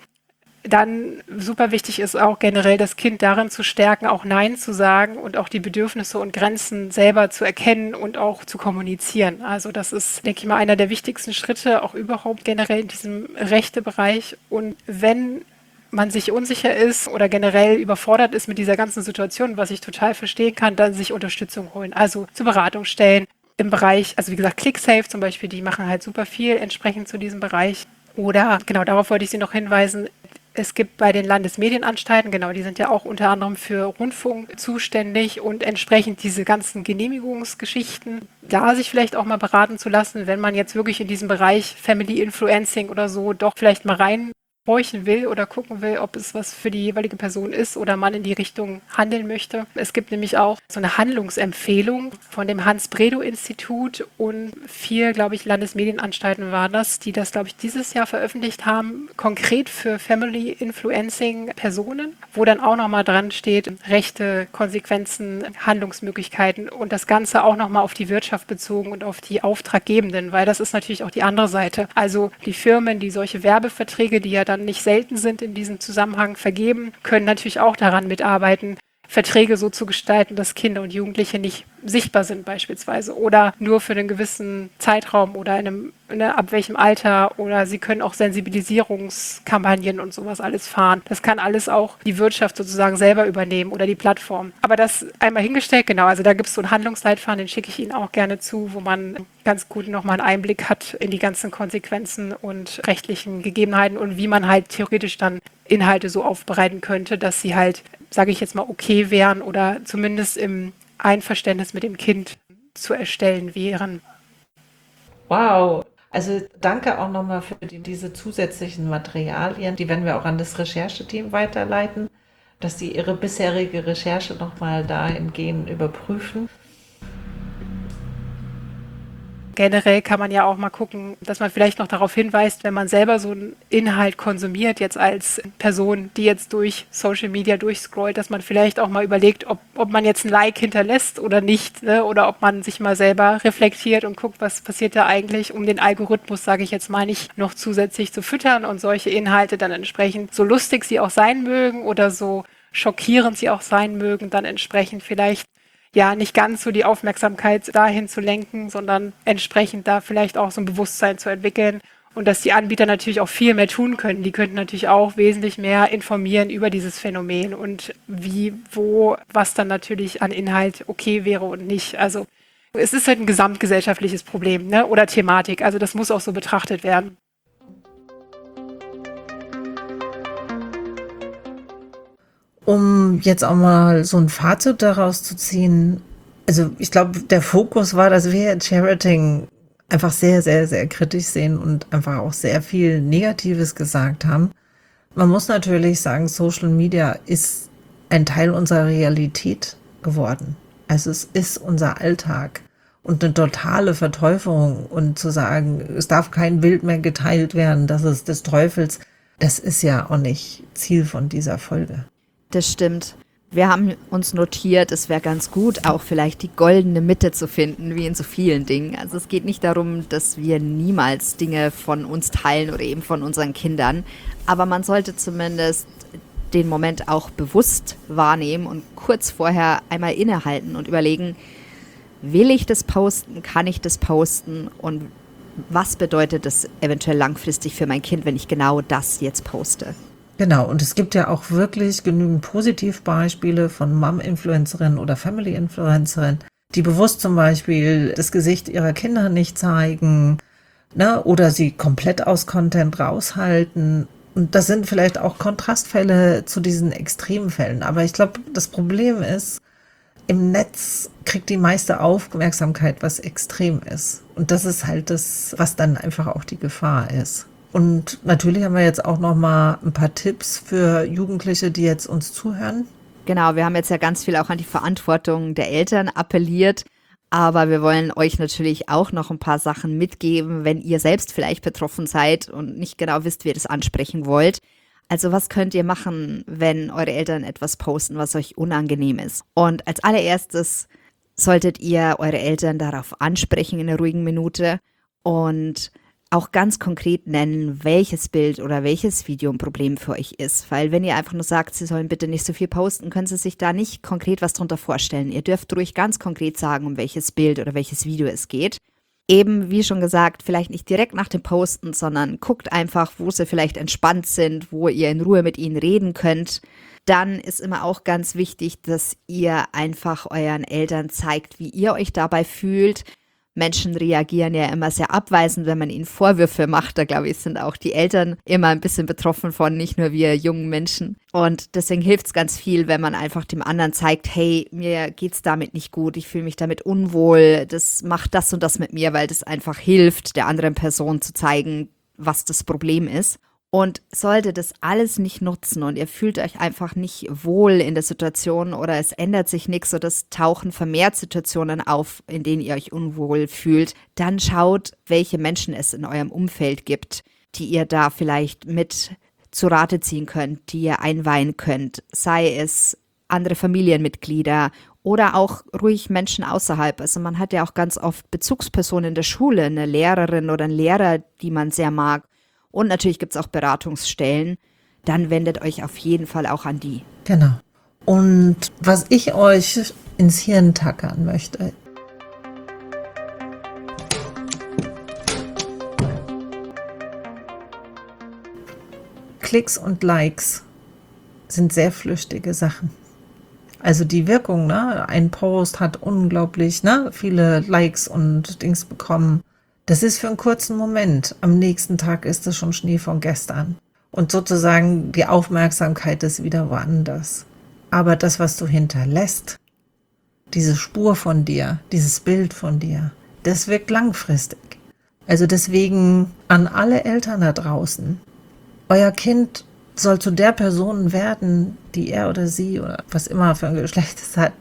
Dann super wichtig ist auch generell das Kind darin zu stärken, auch Nein zu sagen und auch die Bedürfnisse und Grenzen selber zu erkennen und auch zu kommunizieren. Also das ist, denke ich mal, einer der wichtigsten Schritte auch überhaupt generell in diesem Rechtebereich. Und wenn man sich unsicher ist oder generell überfordert ist mit dieser ganzen Situation, was ich total verstehen kann, dann sich Unterstützung holen. Also zu Beratungsstellen im Bereich, also wie gesagt, ClickSafe zum Beispiel, die machen halt super viel entsprechend zu diesem Bereich. Oder, genau, darauf wollte ich Sie noch hinweisen, es gibt bei den Landesmedienanstalten, genau, die sind ja auch unter anderem für Rundfunk zuständig und entsprechend diese ganzen Genehmigungsgeschichten, da sich vielleicht auch mal beraten zu lassen, wenn man jetzt wirklich in diesem Bereich Family Influencing oder so doch vielleicht mal rein horchen will oder gucken will, ob es was für die jeweilige Person ist oder man in die Richtung handeln möchte. Es gibt nämlich auch so eine Handlungsempfehlung von dem Hans-Bredow-Institut und vier, glaube ich, Landesmedienanstalten waren das, die das, glaube ich, dieses Jahr veröffentlicht haben, konkret für Family Influencing Personen, wo dann auch nochmal dran steht, Rechte, Konsequenzen, Handlungsmöglichkeiten und das Ganze auch nochmal auf die Wirtschaft bezogen und auf die Auftraggebenden, weil das ist natürlich auch die andere Seite. Also die Firmen, die solche Werbeverträge, die ja dann nicht selten sind in diesem Zusammenhang vergeben, können natürlich auch daran mitarbeiten, Verträge so zu gestalten, dass Kinder und Jugendliche nicht sichtbar sind beispielsweise oder nur für einen gewissen Zeitraum oder in einem, ne, ab welchem Alter oder sie können auch Sensibilisierungskampagnen und sowas alles fahren. Das kann alles auch die Wirtschaft sozusagen selber übernehmen oder die Plattform. Aber das einmal hingestellt, genau, also da gibt es so einen Handlungsleitfaden, den schicke ich Ihnen auch gerne zu, wo man ganz gut nochmal einen Einblick hat in die ganzen Konsequenzen und rechtlichen Gegebenheiten und wie man halt theoretisch dann Inhalte so aufbereiten könnte, dass sie halt, sage ich jetzt mal, okay wären oder zumindest im Einverständnis mit dem Kind zu erstellen wären. Wow, also danke auch nochmal für die, diese zusätzlichen Materialien. Die werden wir auch an das Rechercheteam weiterleiten, dass sie ihre bisherige Recherche nochmal dahingehend überprüfen. generell kann man ja auch mal gucken, dass man vielleicht noch darauf hinweist, wenn man selber so einen Inhalt konsumiert, jetzt als Person, die jetzt durch Social Media durchscrollt, dass man vielleicht auch mal überlegt, ob, ob man jetzt ein Like hinterlässt oder nicht, ne? Oder ob man sich mal selber reflektiert und guckt, was passiert da eigentlich, um den Algorithmus, sage ich jetzt mal, nicht noch zusätzlich zu füttern und solche Inhalte dann entsprechend, so lustig sie auch sein mögen oder so schockierend sie auch sein mögen, dann entsprechend vielleicht ja nicht ganz so die Aufmerksamkeit dahin zu lenken, sondern entsprechend da vielleicht auch so ein Bewusstsein zu entwickeln und dass die Anbieter natürlich auch viel mehr tun können. Die könnten natürlich auch wesentlich mehr informieren über dieses Phänomen und wie, wo, was dann natürlich an Inhalt okay wäre und nicht. Also es ist halt ein gesamtgesellschaftliches Problem, ne? Oder Thematik. Also das muss auch so betrachtet werden. Um jetzt auch mal so ein Fazit daraus zu ziehen, also ich glaube, der Fokus war, dass wir Charating einfach sehr, sehr, sehr kritisch sehen und einfach auch sehr viel Negatives gesagt haben. Man muss natürlich sagen, Social Media ist ein Teil unserer Realität geworden. Also es ist unser Alltag und eine totale Verteufelung und zu sagen, es darf kein Bild mehr geteilt werden, das ist des Teufels, das ist ja auch nicht Ziel von dieser Folge. Das stimmt. Wir haben uns notiert, es wäre ganz gut, auch vielleicht die goldene Mitte zu finden, wie in so vielen Dingen. Also es geht nicht darum, dass wir niemals Dinge von uns teilen oder eben von unseren Kindern. Aber man sollte zumindest den Moment auch bewusst wahrnehmen und kurz vorher einmal innehalten und überlegen, will ich das posten, kann ich das posten und was bedeutet das eventuell langfristig für mein Kind, wenn ich genau das jetzt poste? Genau, und es gibt ja auch wirklich genügend Positivbeispiele von Mom-Influencerinnen oder Family-Influencerinnen, die bewusst zum Beispiel das Gesicht ihrer Kinder nicht zeigen, ne, oder sie komplett aus Content raushalten. Und das sind vielleicht auch Kontrastfälle zu diesen Extremfällen. Aber ich glaube, das Problem ist, im Netz kriegt die meiste Aufmerksamkeit, was extrem ist. Und das ist halt das, was dann einfach auch die Gefahr ist. Und natürlich haben wir jetzt auch noch mal ein paar Tipps für Jugendliche, die jetzt uns zuhören. Genau, wir haben jetzt ja ganz viel auch an die Verantwortung der Eltern appelliert, aber wir wollen euch natürlich auch noch ein paar Sachen mitgeben, wenn ihr selbst vielleicht betroffen seid und nicht genau wisst, wie ihr das ansprechen wollt. Also was könnt ihr machen, wenn eure Eltern etwas posten, was euch unangenehm ist? Und als allererstes solltet ihr eure Eltern darauf ansprechen in einer ruhigen Minute und auch ganz konkret nennen, welches Bild oder welches Video ein Problem für euch ist. Weil wenn ihr einfach nur sagt, sie sollen bitte nicht so viel posten, können sie sich da nicht konkret was drunter vorstellen. Ihr dürft ruhig ganz konkret sagen, um welches Bild oder welches Video es geht. Eben, wie schon gesagt, vielleicht nicht direkt nach dem Posten, sondern guckt einfach, wo sie vielleicht entspannt sind, wo ihr in Ruhe mit ihnen reden könnt. Dann ist immer auch ganz wichtig, dass ihr einfach euren Eltern zeigt, wie ihr euch dabei fühlt. Menschen reagieren ja immer sehr abweisend, wenn man ihnen Vorwürfe macht. Da glaube ich, sind auch die Eltern immer ein bisschen betroffen von, nicht nur wir jungen Menschen. Und deswegen hilft es ganz viel, wenn man einfach dem anderen zeigt, hey, mir geht's damit nicht gut, ich fühle mich damit unwohl, das macht das und das mit mir, weil das einfach hilft, der anderen Person zu zeigen, was das Problem ist. Und sollte das alles nicht nutzen und ihr fühlt euch einfach nicht wohl in der Situation oder es ändert sich nichts oder es tauchen vermehrt Situationen auf, in denen ihr euch unwohl fühlt, dann schaut, welche Menschen es in eurem Umfeld gibt, die ihr da vielleicht mit zu Rate ziehen könnt, die ihr einweihen könnt, sei es andere Familienmitglieder oder auch ruhig Menschen außerhalb. Also man hat ja auch ganz oft Bezugspersonen in der Schule, eine Lehrerin oder einen Lehrer, die man sehr mag. Und natürlich gibt es auch Beratungsstellen. Dann wendet euch auf jeden Fall auch an die. Genau. Und was ich euch ins Hirn tackern möchte. Klicks und Likes sind sehr flüchtige Sachen. Also die Wirkung, ne? Ein Post hat unglaublich, ne, viele Likes und Dings bekommen. Das ist für einen kurzen Moment. Am nächsten Tag ist es schon Schnee von gestern. Und sozusagen die Aufmerksamkeit ist wieder woanders. Aber das, was du hinterlässt, diese Spur von dir, dieses Bild von dir, das wirkt langfristig. Also deswegen an alle Eltern da draußen, euer Kind soll zu der Person werden, die er oder sie oder was immer für ein Geschlecht es hat,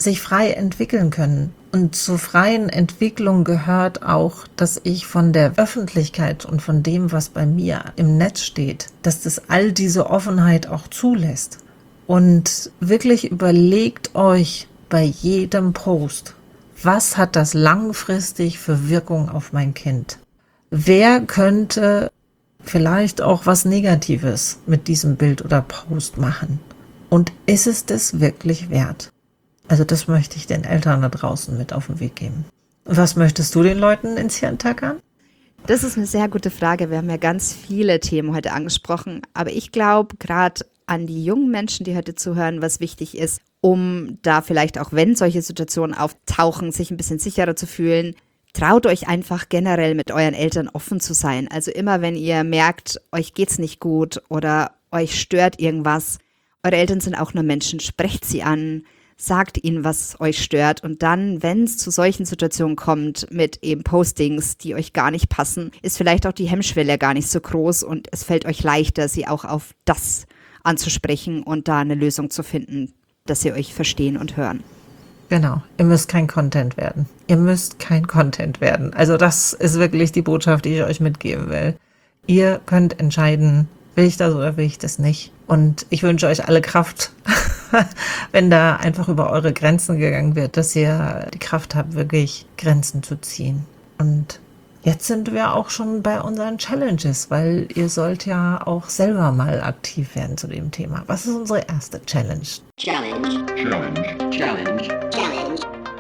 sich frei entwickeln können. Und zur freien Entwicklung gehört auch, dass ich von der Öffentlichkeit und von dem, was bei mir im Netz steht, dass das all diese Offenheit auch zulässt. Und wirklich überlegt euch bei jedem Post, was hat das langfristig für Wirkung auf mein Kind? Wer könnte vielleicht auch was Negatives mit diesem Bild oder Post machen? Und ist es das wirklich wert? Also das möchte ich den Eltern da draußen mit auf den Weg geben. Was möchtest du den Leuten ins Hirn tackern? Das ist eine sehr gute Frage. Wir haben ja ganz viele Themen heute angesprochen. Aber ich glaube, gerade an die jungen Menschen, die heute zuhören, was wichtig ist, um da vielleicht auch, wenn solche Situationen auftauchen, sich ein bisschen sicherer zu fühlen. Traut euch einfach generell mit euren Eltern offen zu sein. Also immer, wenn ihr merkt, euch geht's nicht gut oder euch stört irgendwas, eure Eltern sind auch nur Menschen, sprecht sie an, sagt ihnen, was euch stört und dann, wenn es zu solchen Situationen kommt mit eben Postings, die euch gar nicht passen, ist vielleicht auch die Hemmschwelle gar nicht so groß und es fällt euch leichter, sie auch auf das anzusprechen und da eine Lösung zu finden, dass sie euch verstehen und hören. Genau, ihr müsst kein Content werden. Ihr müsst kein Content werden. Also das ist wirklich die Botschaft, die ich euch mitgeben will. Ihr könnt entscheiden, will ich das oder will ich das nicht. Und ich wünsche euch alle Kraft, wenn da einfach über eure Grenzen gegangen wird, dass ihr die Kraft habt, wirklich Grenzen zu ziehen. Und jetzt sind wir auch schon bei unseren Challenges, weil ihr sollt ja auch selber mal aktiv werden zu dem Thema. Was ist unsere erste Challenge? Challenge. Challenge. Challenge. Challenge.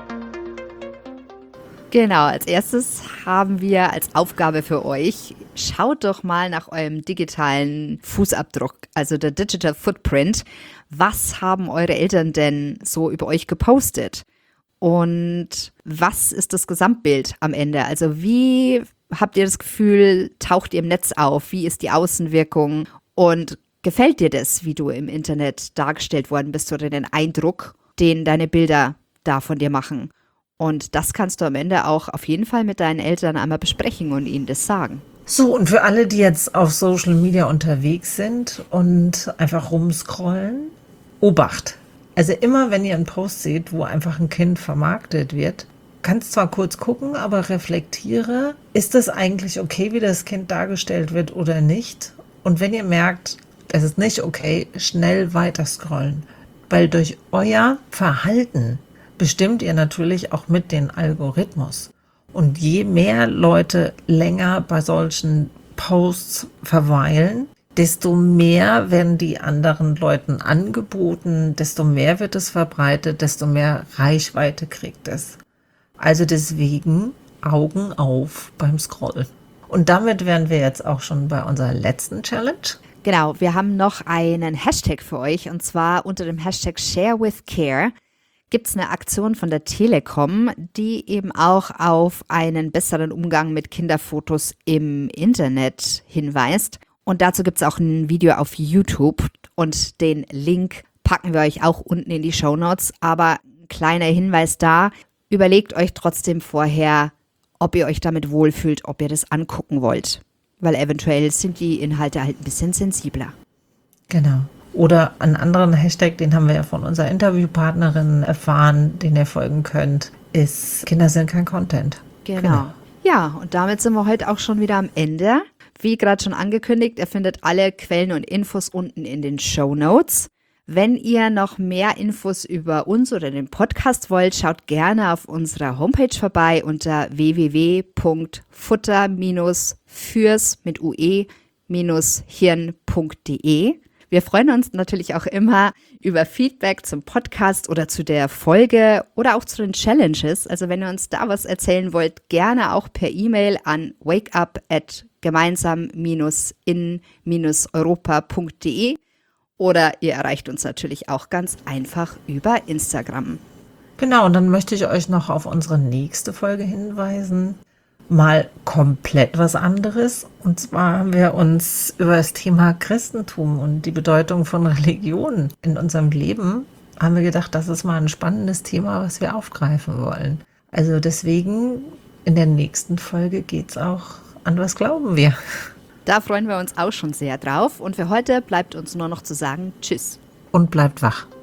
Genau, als erstes haben wir als Aufgabe für euch, schaut doch mal nach eurem digitalen Fußabdruck, also der Digital Footprint. Was haben eure Eltern denn so über euch gepostet? Und was ist das Gesamtbild am Ende? Also wie habt ihr das Gefühl, taucht ihr im Netz auf? Wie ist die Außenwirkung? Und gefällt dir das, wie du im Internet dargestellt worden bist oder den Eindruck, den deine Bilder da von dir machen? Und das kannst du am Ende auch auf jeden Fall mit deinen Eltern einmal besprechen und ihnen das sagen. So, und für alle, die jetzt auf Social Media unterwegs sind und einfach rumscrollen, Obacht. Also immer, wenn ihr einen Post seht, wo einfach ein Kind vermarktet wird, kannst zwar kurz gucken, aber reflektiere, ist das eigentlich okay, wie das Kind dargestellt wird oder nicht? Und wenn ihr merkt, es ist nicht okay, schnell weiter scrollen. Weil durch euer Verhalten bestimmt ihr natürlich auch mit den Algorithmus. Und je mehr Leute länger bei solchen Posts verweilen, desto mehr werden die anderen Leuten angeboten, desto mehr wird es verbreitet, desto mehr Reichweite kriegt es. Also deswegen Augen auf beim Scrollen. Und damit wären wir jetzt auch schon bei unserer letzten Challenge. Genau, wir haben noch einen Hashtag für euch und zwar unter dem Hashtag Share with Care gibt es eine Aktion von der Telekom, die eben auch auf einen besseren Umgang mit Kinderfotos im Internet hinweist. Und dazu gibt es auch ein Video auf YouTube und den Link packen wir euch auch unten in die Shownotes. Aber ein kleiner Hinweis da, überlegt euch trotzdem vorher, ob ihr euch damit wohlfühlt, ob ihr das angucken wollt. Weil eventuell sind die Inhalte halt ein bisschen sensibler. Genau. Oder einen anderen Hashtag, den haben wir ja von unserer Interviewpartnerin erfahren, den ihr folgen könnt, ist Kinder sind kein Content. Genau. Genau. Ja, und damit sind wir heute auch schon wieder am Ende. Wie gerade schon angekündigt, ihr findet alle Quellen und Infos unten in den Shownotes. Wenn ihr noch mehr Infos über uns oder den Podcast wollt, schaut gerne auf unserer Homepage vorbei unter w w w punkt futter fürs mit ue hirn punkt de. Wir freuen uns natürlich auch immer über Feedback zum Podcast oder zu der Folge oder auch zu den Challenges. Also wenn ihr uns da was erzählen wollt, gerne auch per E-Mail an wakeup at gemeinsam in europa punkt de oder ihr erreicht uns natürlich auch ganz einfach über Instagram. Genau, und dann möchte ich euch noch auf unsere nächste Folge hinweisen. Mal komplett was anderes. Und zwar haben wir uns über das Thema Christentum und die Bedeutung von Religion in unserem Leben, haben wir gedacht, das ist mal ein spannendes Thema, was wir aufgreifen wollen. Also deswegen, in der nächsten Folge geht es auch an was glauben wir. Da freuen wir uns auch schon sehr drauf. Und für heute bleibt uns nur noch zu sagen, tschüss. Und bleibt wach.